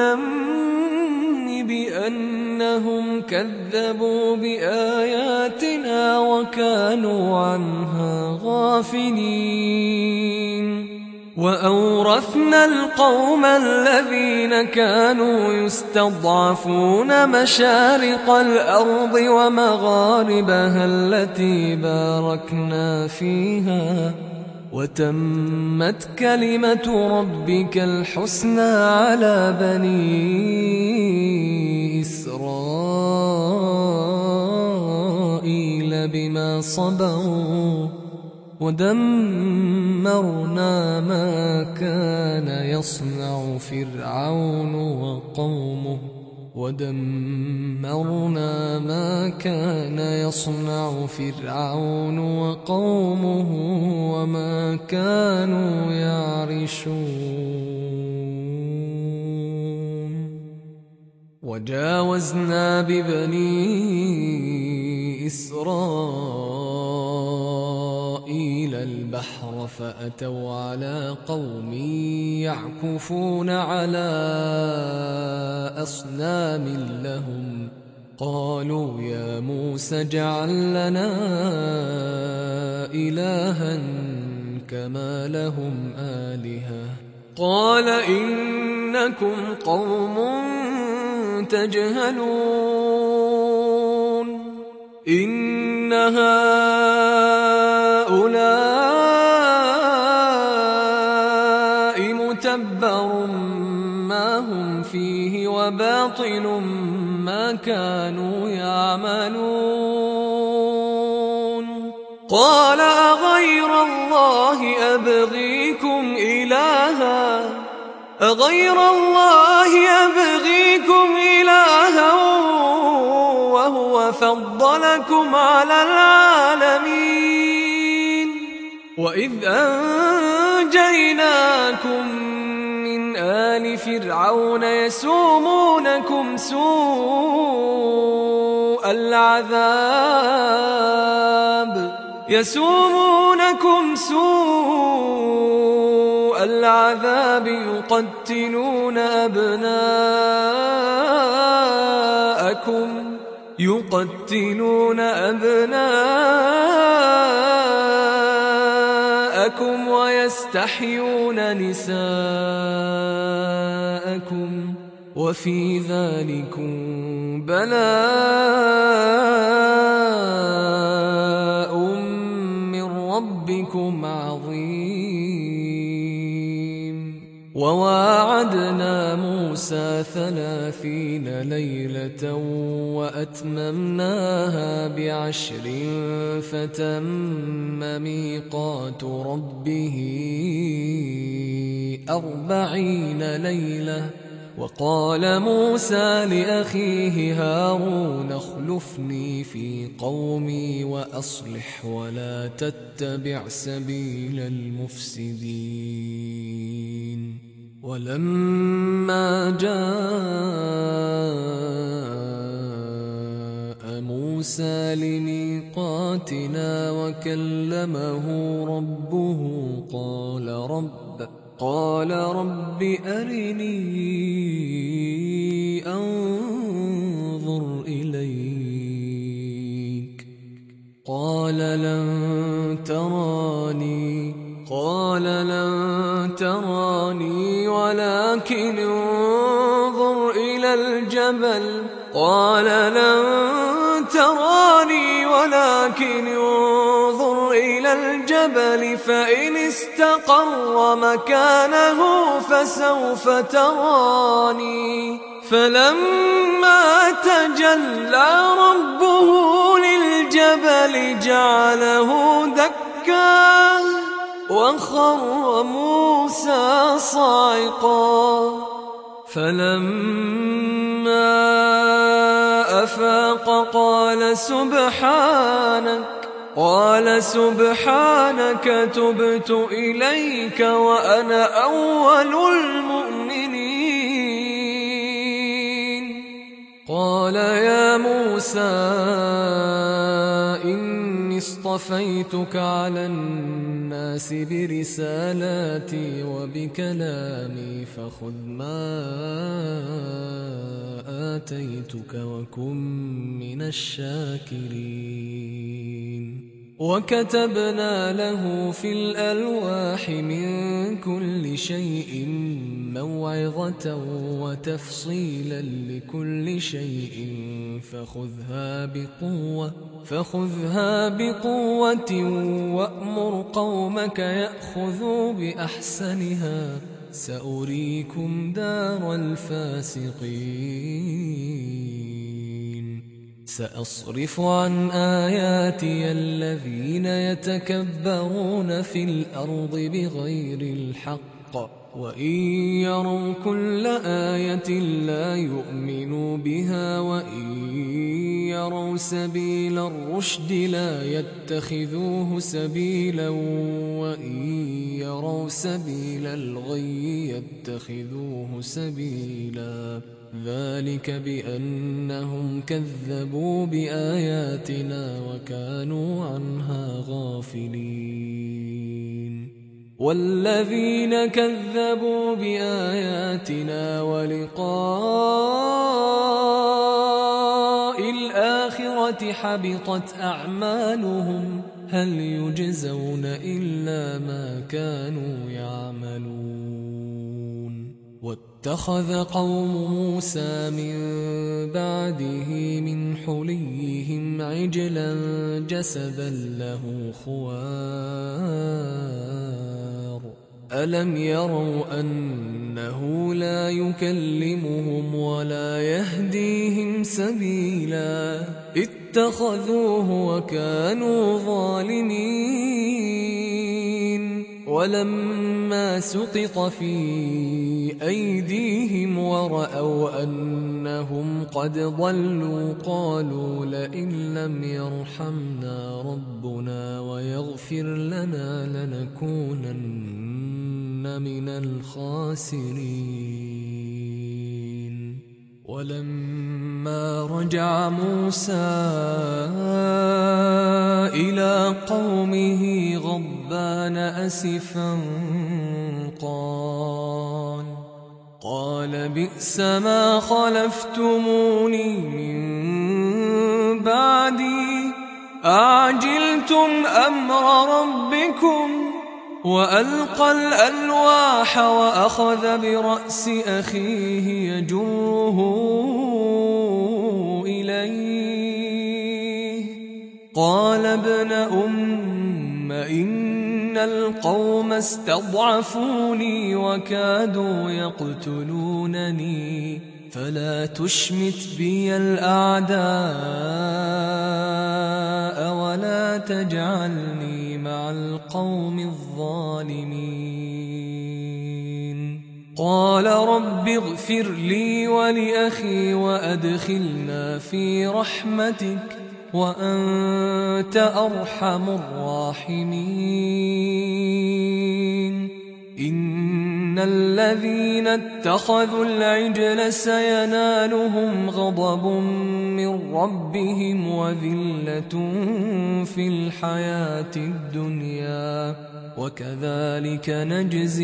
اليم بأنهم كذبوا بآياتنا وكانوا عنها غافلين. وأورثنا القوم الذين كانوا يستضعفون مشارق الأرض ومغاربها التي باركنا فيها وتمت كلمة ربك الحسنى على بني إسرائيل بما صبروا ودمرنا ما كان يصنع فرعون وقومه ودمرنا ما كان يصنع فرعون وقومه وما كانوا يعرشون وجاوزنا ببني إسرائيل البحر فأتوا على قوم يعكفون على أصنام لهم قالوا يا موسى اجعل لنا إلها كما لهم آلهة قال إنكم قوم تجهلون إن هؤلاء متبر ما هم فيه وباطل ما كانوا يعملون قال أغير الله أبغيكم إلها وهو فضلكم على العالمين وإذ أنجيناكم من آل فرعون يسومونكم سوء العذاب يقتلون أبناءكم ويستحيون نساءكم وفي ذلكم بلاء من ربكم عظيم وواعدنا موسى 30 ليلة وأتممناها ب10 فتم ميقات ربه 40 ليلة وقال موسى لأخيه هارون اخلفني في قومي وأصلح ولا تتبع سبيل المفسدين ولما جاء موسى لميقاتنا وكلمه ربه قال رب أرني أنظر إليك قال لن تراني ولكن انظر إلى الجبل فإن استقر مكانه فسوف تراني فلما تجلى ربه للجبل جعله دكا وخر موسى صاعقا فلما أفاق قال سبحانك تبت إليك وأنا أول المؤمنين قال يا موسى إني اصطفيتك على الناس برسالاتي وبكلامي فخذ ما آتيتك وكن من الشاكرين وكتبنا له في الألواح من كل شيء موعظة وتفصيلا لكل شيء فخذها بقوة وأمر قومك يأخذوا بأحسنها سأريكم دار الفاسقين سأصرف عن آياتي الذين يتكبرون في الأرض بغير الحق وإن يروا كل آية لا يؤمنوا بها وإن يروا سبيل الرشد لا يتخذوه سبيلا وإن يروا سبيل الغي يتخذوه سبيلا ذلك بأنهم كذبوا بآياتنا وكانوا عنها غافلين والذين كذبوا بآياتنا ولقاء الآخرة حبطت أعمالهم هل يجزون إلا ما كانوا يعملون واتخذ قوم موسى من بعده من حليهم عجلا جسدا له خوار ألم يروا أنه لا يكلمهم ولا يهديهم سبيلا اتخذوه وكانوا ظالمين ولما سقط في أيديهم ورأوا أنهم قد ضلوا قالوا لئن لم يرحمنا ربنا ويغفر لنا لنكونن من الخاسرين ولما رجع موسى إلى قومه غضبان أسفا قال بئس ما خلفتموني من بعدي أعجلتم أمر ربكم وألقى الألواح وأخذ برأس أخيه يجره إليه قال ابن أم إن القوم استضعفوني وكادوا يقتلونني فلا تشمت بي الأعداء ولا تجعلني مع القوم الظالمين قال رب اغفر لي ولأخي وأدخلنا في رحمتك وأنت أرحم الراحمين إن الذين اتخذوا العجل سينالهم غضب من ربهم وذلة في الحياة الدنيا وكذلك نجزي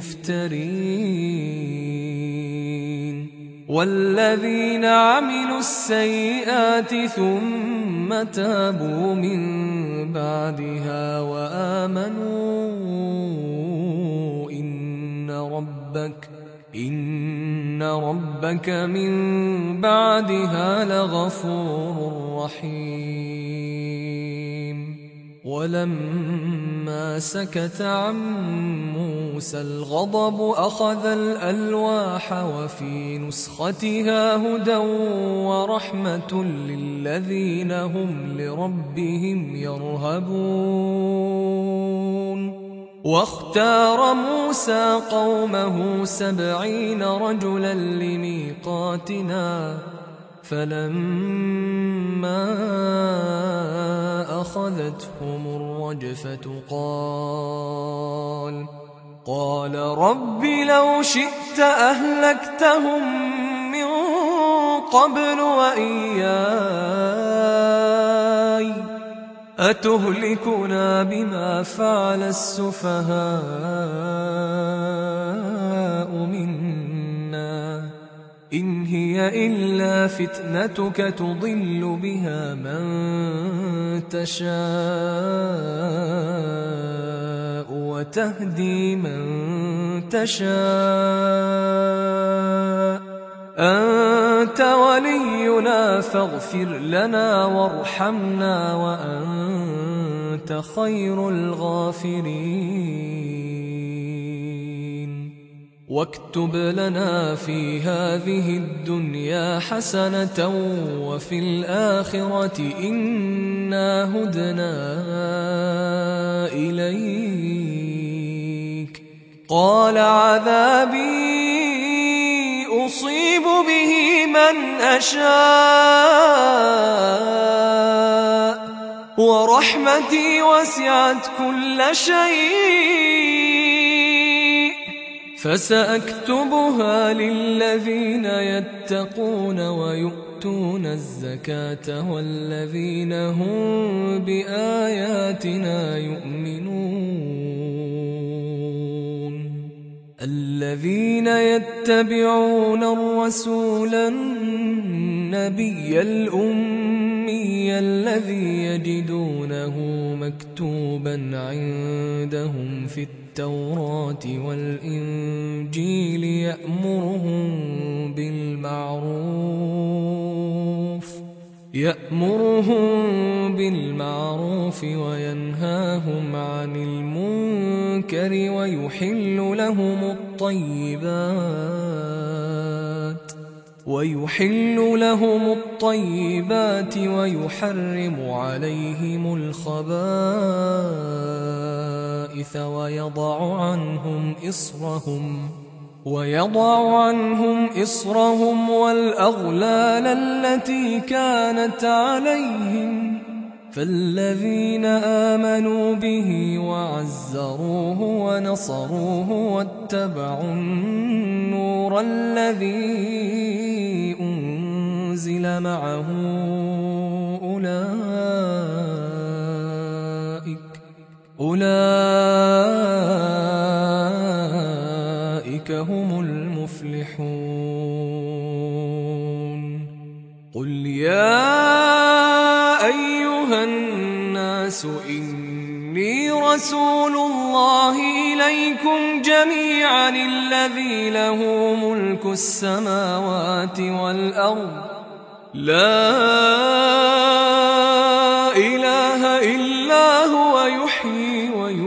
المفترين والذين عملوا السيئات ثم تابوا من بعدها وآمنوا إن ربك من بعدها لغفور رحيم ولما سكت عن موسى الغضب أخذ الألواح وفي نسختها هدى ورحمة للذين هم لربهم يرهبون واختار موسى قومه 70 رجلا لميقاتنا فلما أخذتهم الرجفة قال رب لو شئت أهلكتهم من قبل وإياي أتهلكنا بما فعل السفهاء منا إن هي إلا فتنتك تضل بها من تشاء وتهدي من تشاء أنت ولينا فاغفر لنا وارحمنا وأنت خير الغافرين واكتب لنا في هذه الدنيا حسنة وفي الآخرة إنا هدنا إليك قال عذابي أصيب به من أشاء ورحمتي وسعت كل شيء فسأكتبها للذين يتقون ويؤتون الزكاة والذين هم بآياتنا يؤمنون الذين يتبعون الرسول النبي الأمي الذي يجدونه مكتوبا مندهم في التوراة والإنجيل يأمرهم بالمعروف وينهاهم عن المنكر ويحل لهم الطيبات ويحرم عليهم الخبائث ويضع عنهم إصرهم والأغلال التي كانت عليهم فالذين آمنوا به وعزروه ونصروه واتبعوا النور الذي أنزل معه أولئك هم المفلحون قل يا أيها الناس إني رسول الله إليكم جميعا الذي له ملك السماوات والأرض لا إله إلا هو يحيي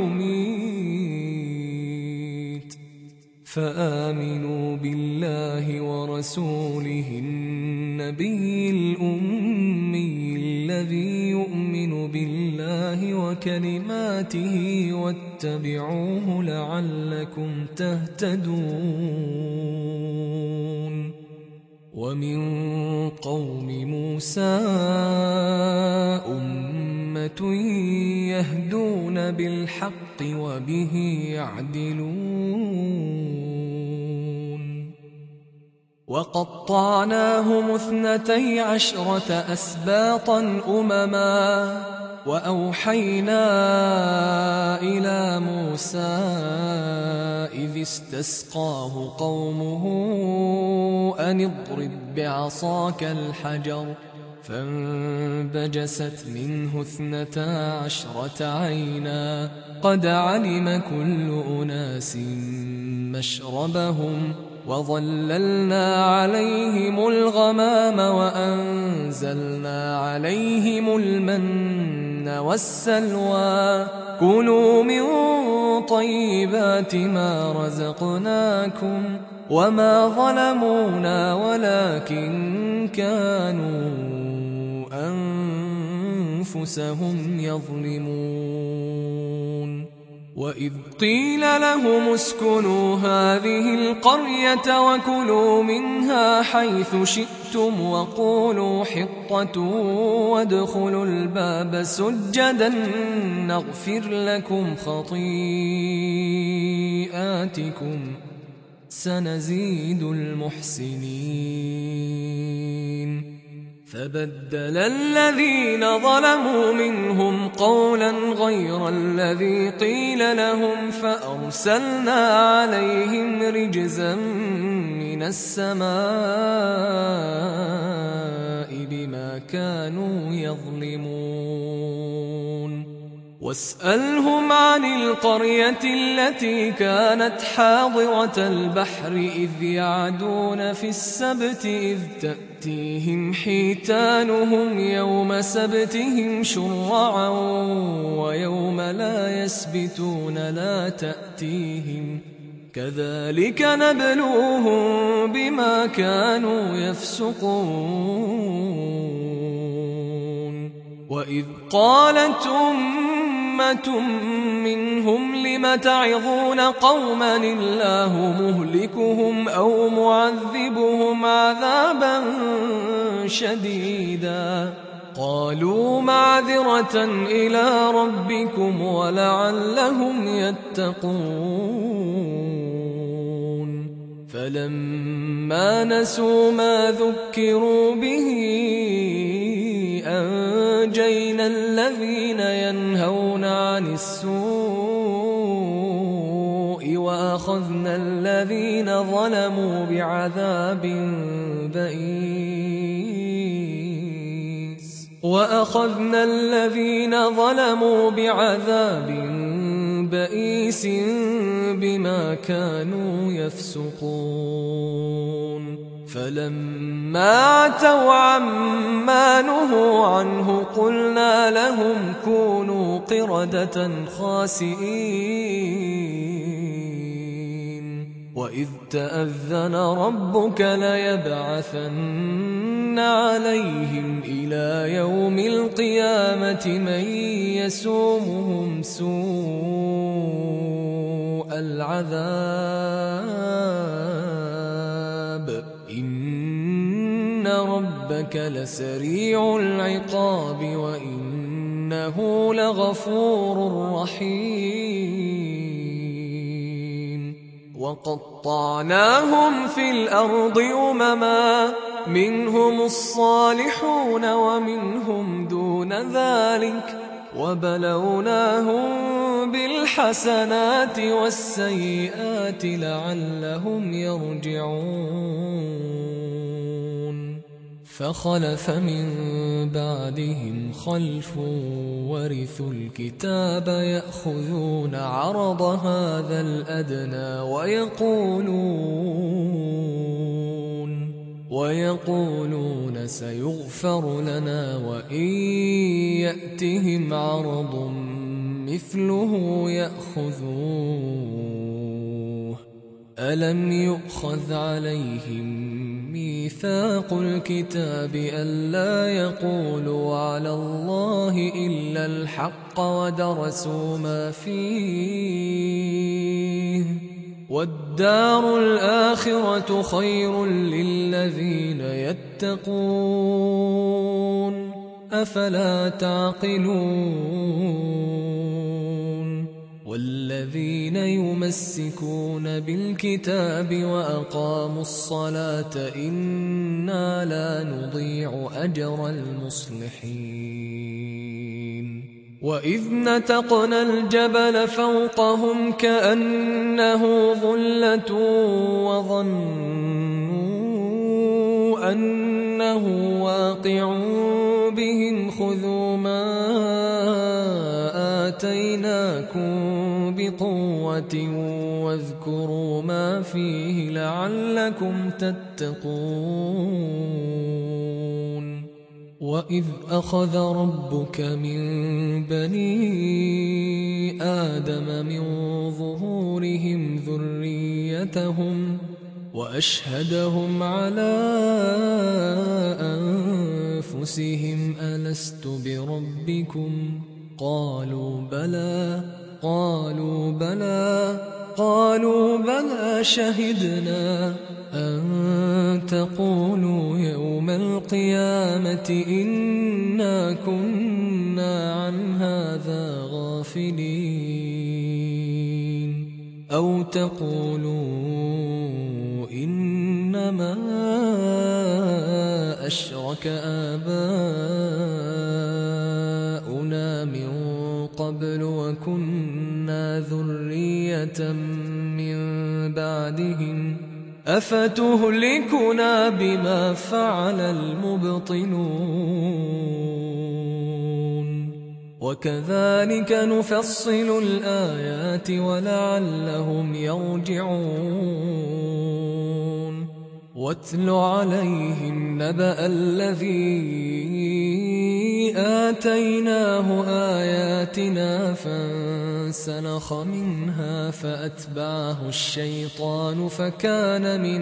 ويميت فآمنوا بالله ورسوله النبي الأمي الذي يؤمن بالله وكلماته واتبعوه لعلكم تهتدون ومن قوم موسى أمة يهدون بالحق وبه يعدلون وقطعناهم 12 أسباطا أمما وأوحينا إلى موسى إذ استسقاه قومه أن اضرب بعصاك الحجر فانبجست منه 12 عينا قد علم كل أناس مشربهم وظللنا عليهم الغمام وأنزلنا عليهم المن والسلوى كلوا من طيبات ما رزقناكم وما ظلمونا ولكن كانوا أنفسهم يظلمون وإذ قيل لهم اسكنوا هذه القرية وكلوا منها حيث شئتم وقولوا حطة وادخلوا الباب سجدا نغفر لكم خطيئاتكم سنزيد المحسنين فبدل الذين ظلموا منهم قولا غير الذي قيل لهم فأرسلنا عليهم رجزا من السماء بما كانوا يظلمون واسألهم عن القرية التي كانت حاضرة البحر إذ يعدون في السبت إذ تأتيهم حيتانهم يوم سبتهم شرعا ويوم لا يسبتون لا تأتيهم كذلك نبلوهم بما كانوا يفسقون وإذ قالت أمة منهم لم تعظون قوما الله مهلكهم أو معذبهم عذابا شديدا قالوا معذرة إلى ربكم ولعلهم يتقون فلما نسوا ما ذكروا به أنجينا الذين ينهون عن السوء وأخذنا الذين ظلموا بعذاب بئيس بما كانوا يفسقون فلما عتوا عما نهوا عنه قلنا لهم كونوا قردة خاسئين وإذ تأذن ربك ليبعثن عليهم إلى يوم القيامة من يسومهم سوء العذاب إن ربك لسريع العقاب وإنه لغفور رحيم وقطعناهم في الأرض أمما منهم الصالحون ومنهم دون ذلك وبلوناهم بالحسنات والسيئات لعلهم يرجعون فخلف من بعدهم خلف ورثوا الكتاب يأخذون عرض هذا الأدنى ويقولون سيغفر لنا وإن يأتهم عرض مثله يأخذوه ألم يؤخذ عليهم ميثاق الكتاب ألا يقولوا على الله إلا الحق ودرسوا ما فيه والدار الآخرة خير للذين يتقون أفلا تعقلون والذين يمسكون بالكتاب وأقاموا الصلاة إنا لا نضيع أجر المصلحين وإذ نتقنا الجبل فوقهم كأنه ظلة وظنوا أنه واقع بهم خذوا ما آتيناكم بقوة واذكروا ما فيه لعلكم تتقون وإذ أخذ ربك من بني آدم من ظهورهم ذريتهم وأشهدهم على أنفسهم ألست بربكم قالوا بلى شهدنا أن تقولوا يوم القيامة إنا كنا عن هذا غافلين أو تقولوا إنما أشرك آباؤنا من قبل وكنا ذرية من بعدهم أفتهلكنا بما فعل المبطلون وكذلك نفصل الآيات ولعلهم يرجعون واتل عليهم نبأ الذي آتيناه آياتنا فانسلخ منها فأتبعه الشيطان فكان من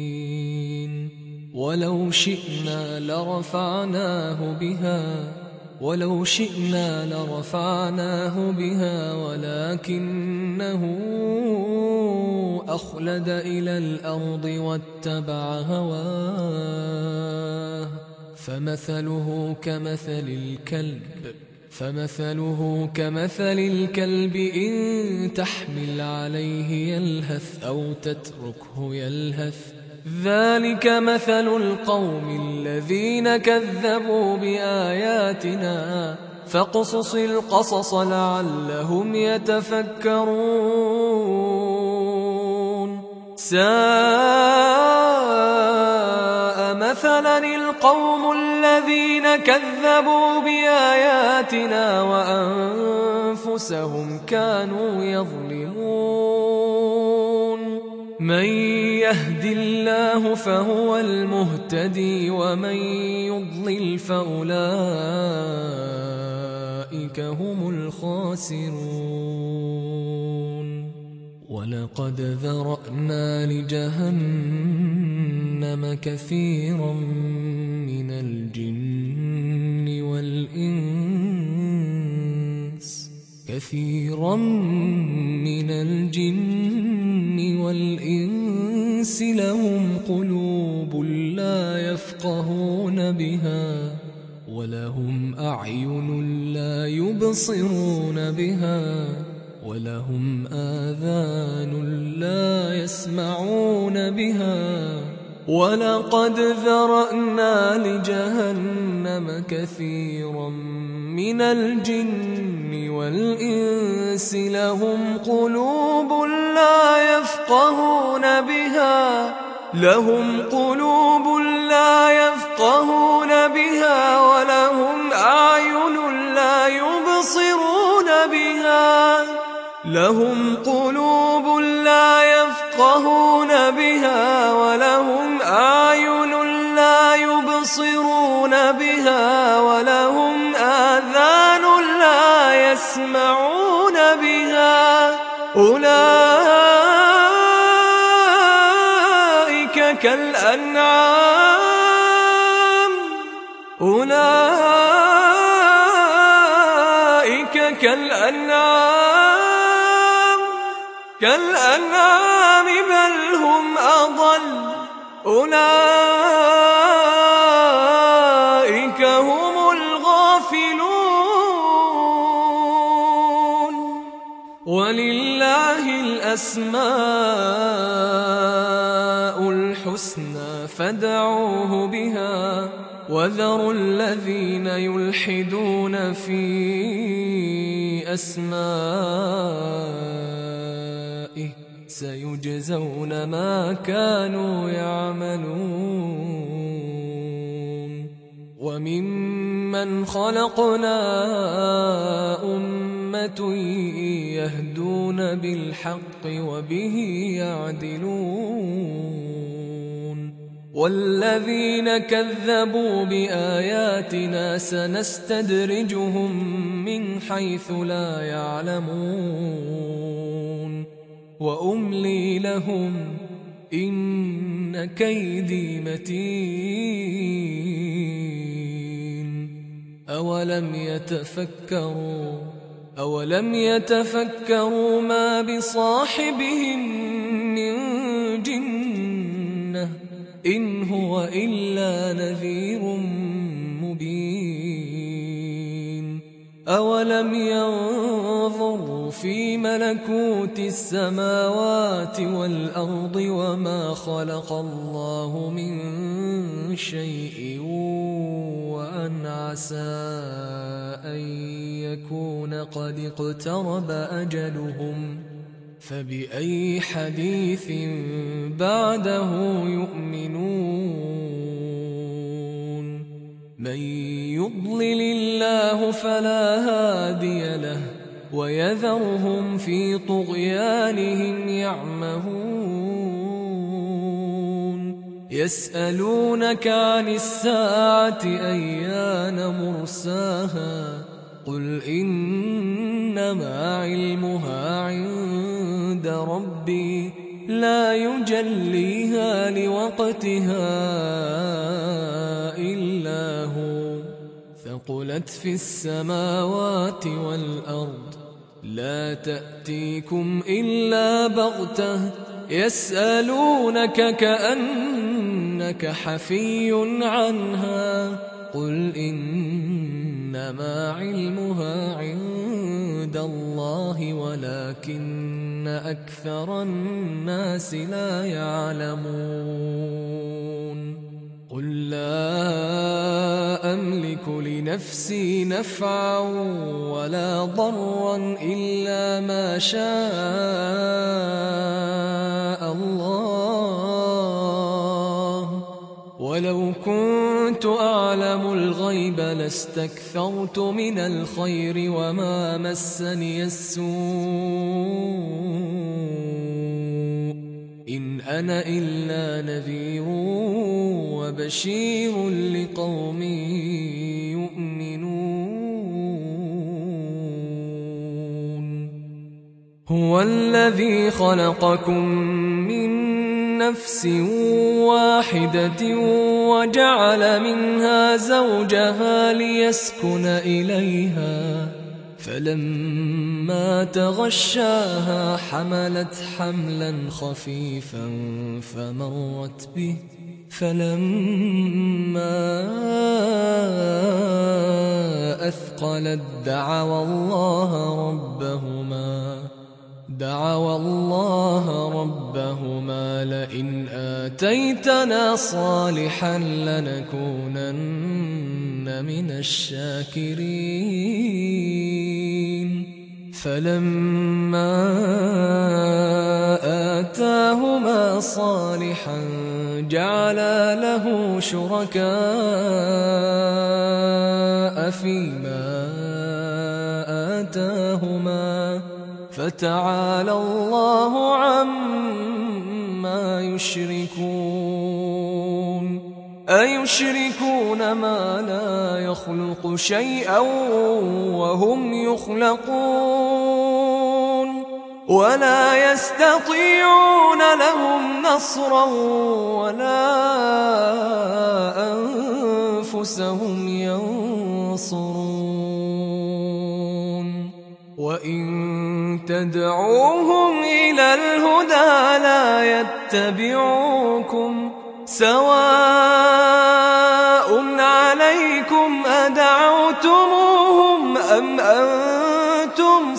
الغاوين ولو شئنا لرفعناه بها ولو شئنا لرفعناه بها ولكنه أخلد إلى الأرض واتبع هواه فمثله كمثل الكلب إن تحمل عليه يلهث أو تتركه يلهث ذلك مثل القوم الذين كذبوا بآياتنا فاقصص القصص لعلهم يتفكرون ساء مثلا القوم الذين كذبوا بآياتنا وأنفسهم كانوا يظلمون من يهد الله فهو المهتدي ومن يضلل فأولئك هم الخاسرون ولقد ذرأنا لجهنم كثيرا من الجن والإنس لهم قلوب لا يفقهون بها ولهم أعين لا يبصرون بها ولهم آذان لا يسمعون بها ولقد ذرأنا لجهنم كثيرا من الجن والإنس لهم قلوب لا يفقهون بها ولهم أعين لا يبصرون بها لهم قلوب لا يفقهون بها ولهم أعين لا يبصرون بها ولهم آذان لا يسمعون بها أولئك كالأنعام بل هم أضل أولئك هم الغافلون ولله الأسماء الحسنى فادعوه بها وذروا الذين يلحدون في أسمائه سيجزون ما كانوا يعملون وممن خلقنا أمة يهدون بالحق وبه يعدلون والذين كذبوا بآياتنا سنستدرجهم من حيث لا يعلمون وأملي لهم إن كيدي متين أولم يتفكروا ما بصاحبهم من جنة إن هو إلا نذير مبين أولم ينظروا في ملكوت السماوات والأرض وما خلق الله من شيء وأن عسى أن يكون قد اقترب أجلهم فبأي حديث بعده يؤمنون من يضلل الله فلا هادي له ويذرهم في طغيانهم يعمهون يسألونك عن الساعة أيان مرساها قل إنما علمها عند ربي لا يجليها لوقتها إلا هو ثقلت في السماوات والأرض لا تأتيكم إلا بغتة يسألونك كأنك حفي عنها قل إنما علمها عند الله ولكن أكثر الناس لا يعلمون قل لا أملك لنفسي نفعا ولا ضرا إلا ما شاء الله ولو كنت أعلم الغيب لاستكثرت من الخير وما مسني السوء إن أنا إلا نذير وبشير لقوم يؤمنون هو الذي خلقكم من نفس واحدة وجعل منها زوجها ليسكن إليها فلما تغشاها حملت حملا خفيفا فمرت به فلما أثقلت دعوا الله ربهما لئن آتيتنا صالحا لنكونن من الشاكرين فلما آتاهما صالحا جعلا له شركاء فيما آتاهما فتعالى الله عما يشركون أيشركون ما لا يخلق شيئا وهم يخلقون ولا يستطيعون لهم نصرا ولا أنفسهم ينصرون وإن تدعوهم إلى الهدى لا يتبعوكم سواء عليكم أدعوتموهم أم أنتم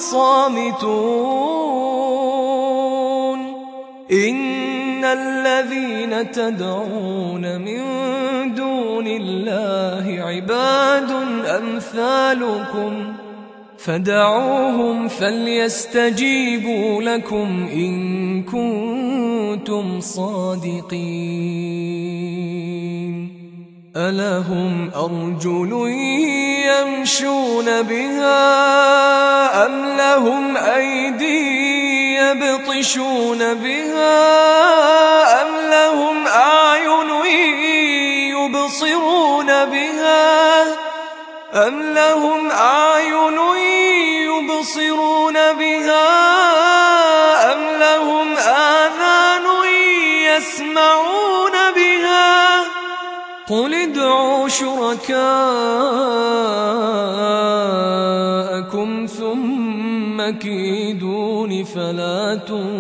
صامتون إن الذين تدعون من دون الله عباد أمثالكم فدعوهم فليستجيبوا لكم إن كنتم صادقين ألهم أرجل يمشون بها أم لهم أيدي يبطشون بها أم لهم أعين يبصرون بها أم لهم أعين يبصرون بها أم لهم آذان يسمعون بها قل ادعوا شركاءكم ثم كيدون فلا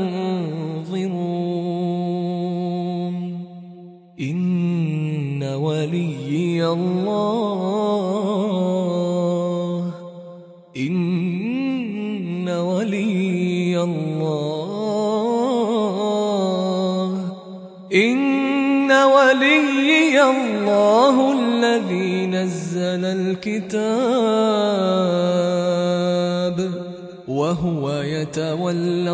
تنظرون إن وليي الله إن ولي الله الذي نزل الكتاب وهو يتولى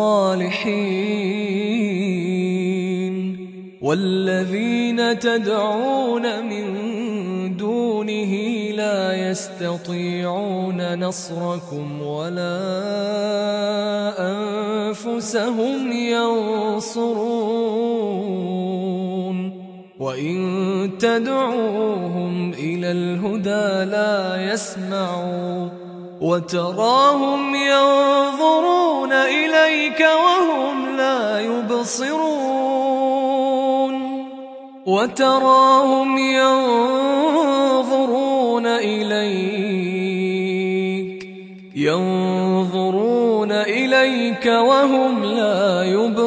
الصالحين والذين تدعون من دونه لا يستطيعون نصركم ولا أنفسهم ينصرون وإن تدعوهم إلى الهدى لا يسمعوا وتراهم ينظرون إليك وهم لا يبصرون وتراهم ينظرون إليك وهم لا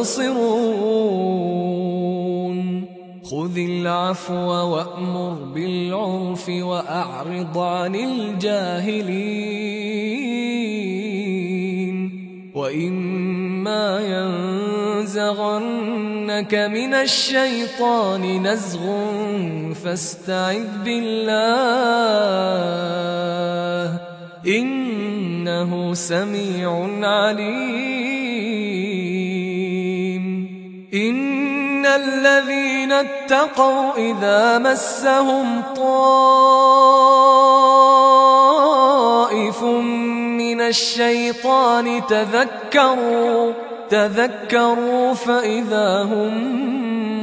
يبصرون خذ العفو وأمر بالعرف وأعرض عن الجاهلين وإما ينزغنك من الشيطان نزغ فاستعذ بالله إنه سميع عليم إن الذين اتقوا إذا مسهم طائف من الشيطان تذكروا فإذا هم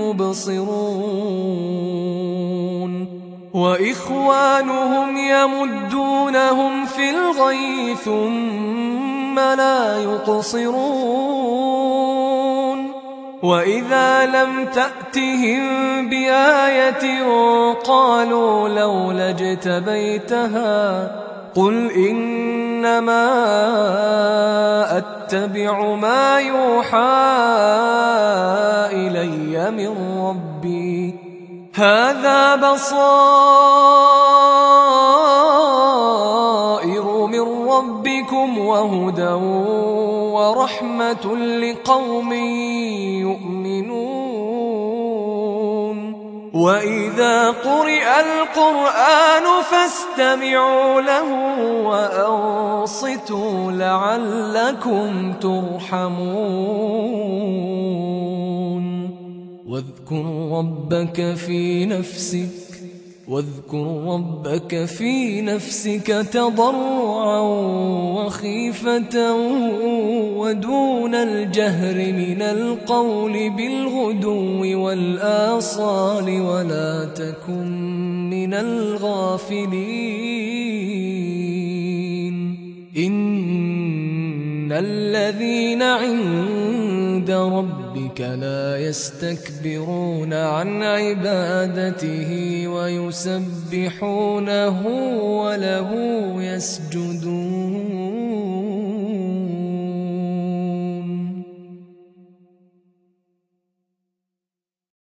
مبصرون وإخوانهم يمدونهم في الغي ثم لا يقصرون وإذا لم تأتهم بآية قالوا لولا اجتبيتها قل إنما أتبع ما يوحى إلي من ربي هذا بصائر من ربكم وهدى ورحمة لقوم يؤمنون وإذا قرئ القرآن فاستمعوا له وأنصتوا لعلكم ترحمون واذكر ربك في نفسك تضرعا وخيفة ودون الجهر من القول بالغدو والآصال ولا تكن من الغافلين إن الذين عند ربك لا يستكبرون عن عبادته ويسبحونه وله يسجدون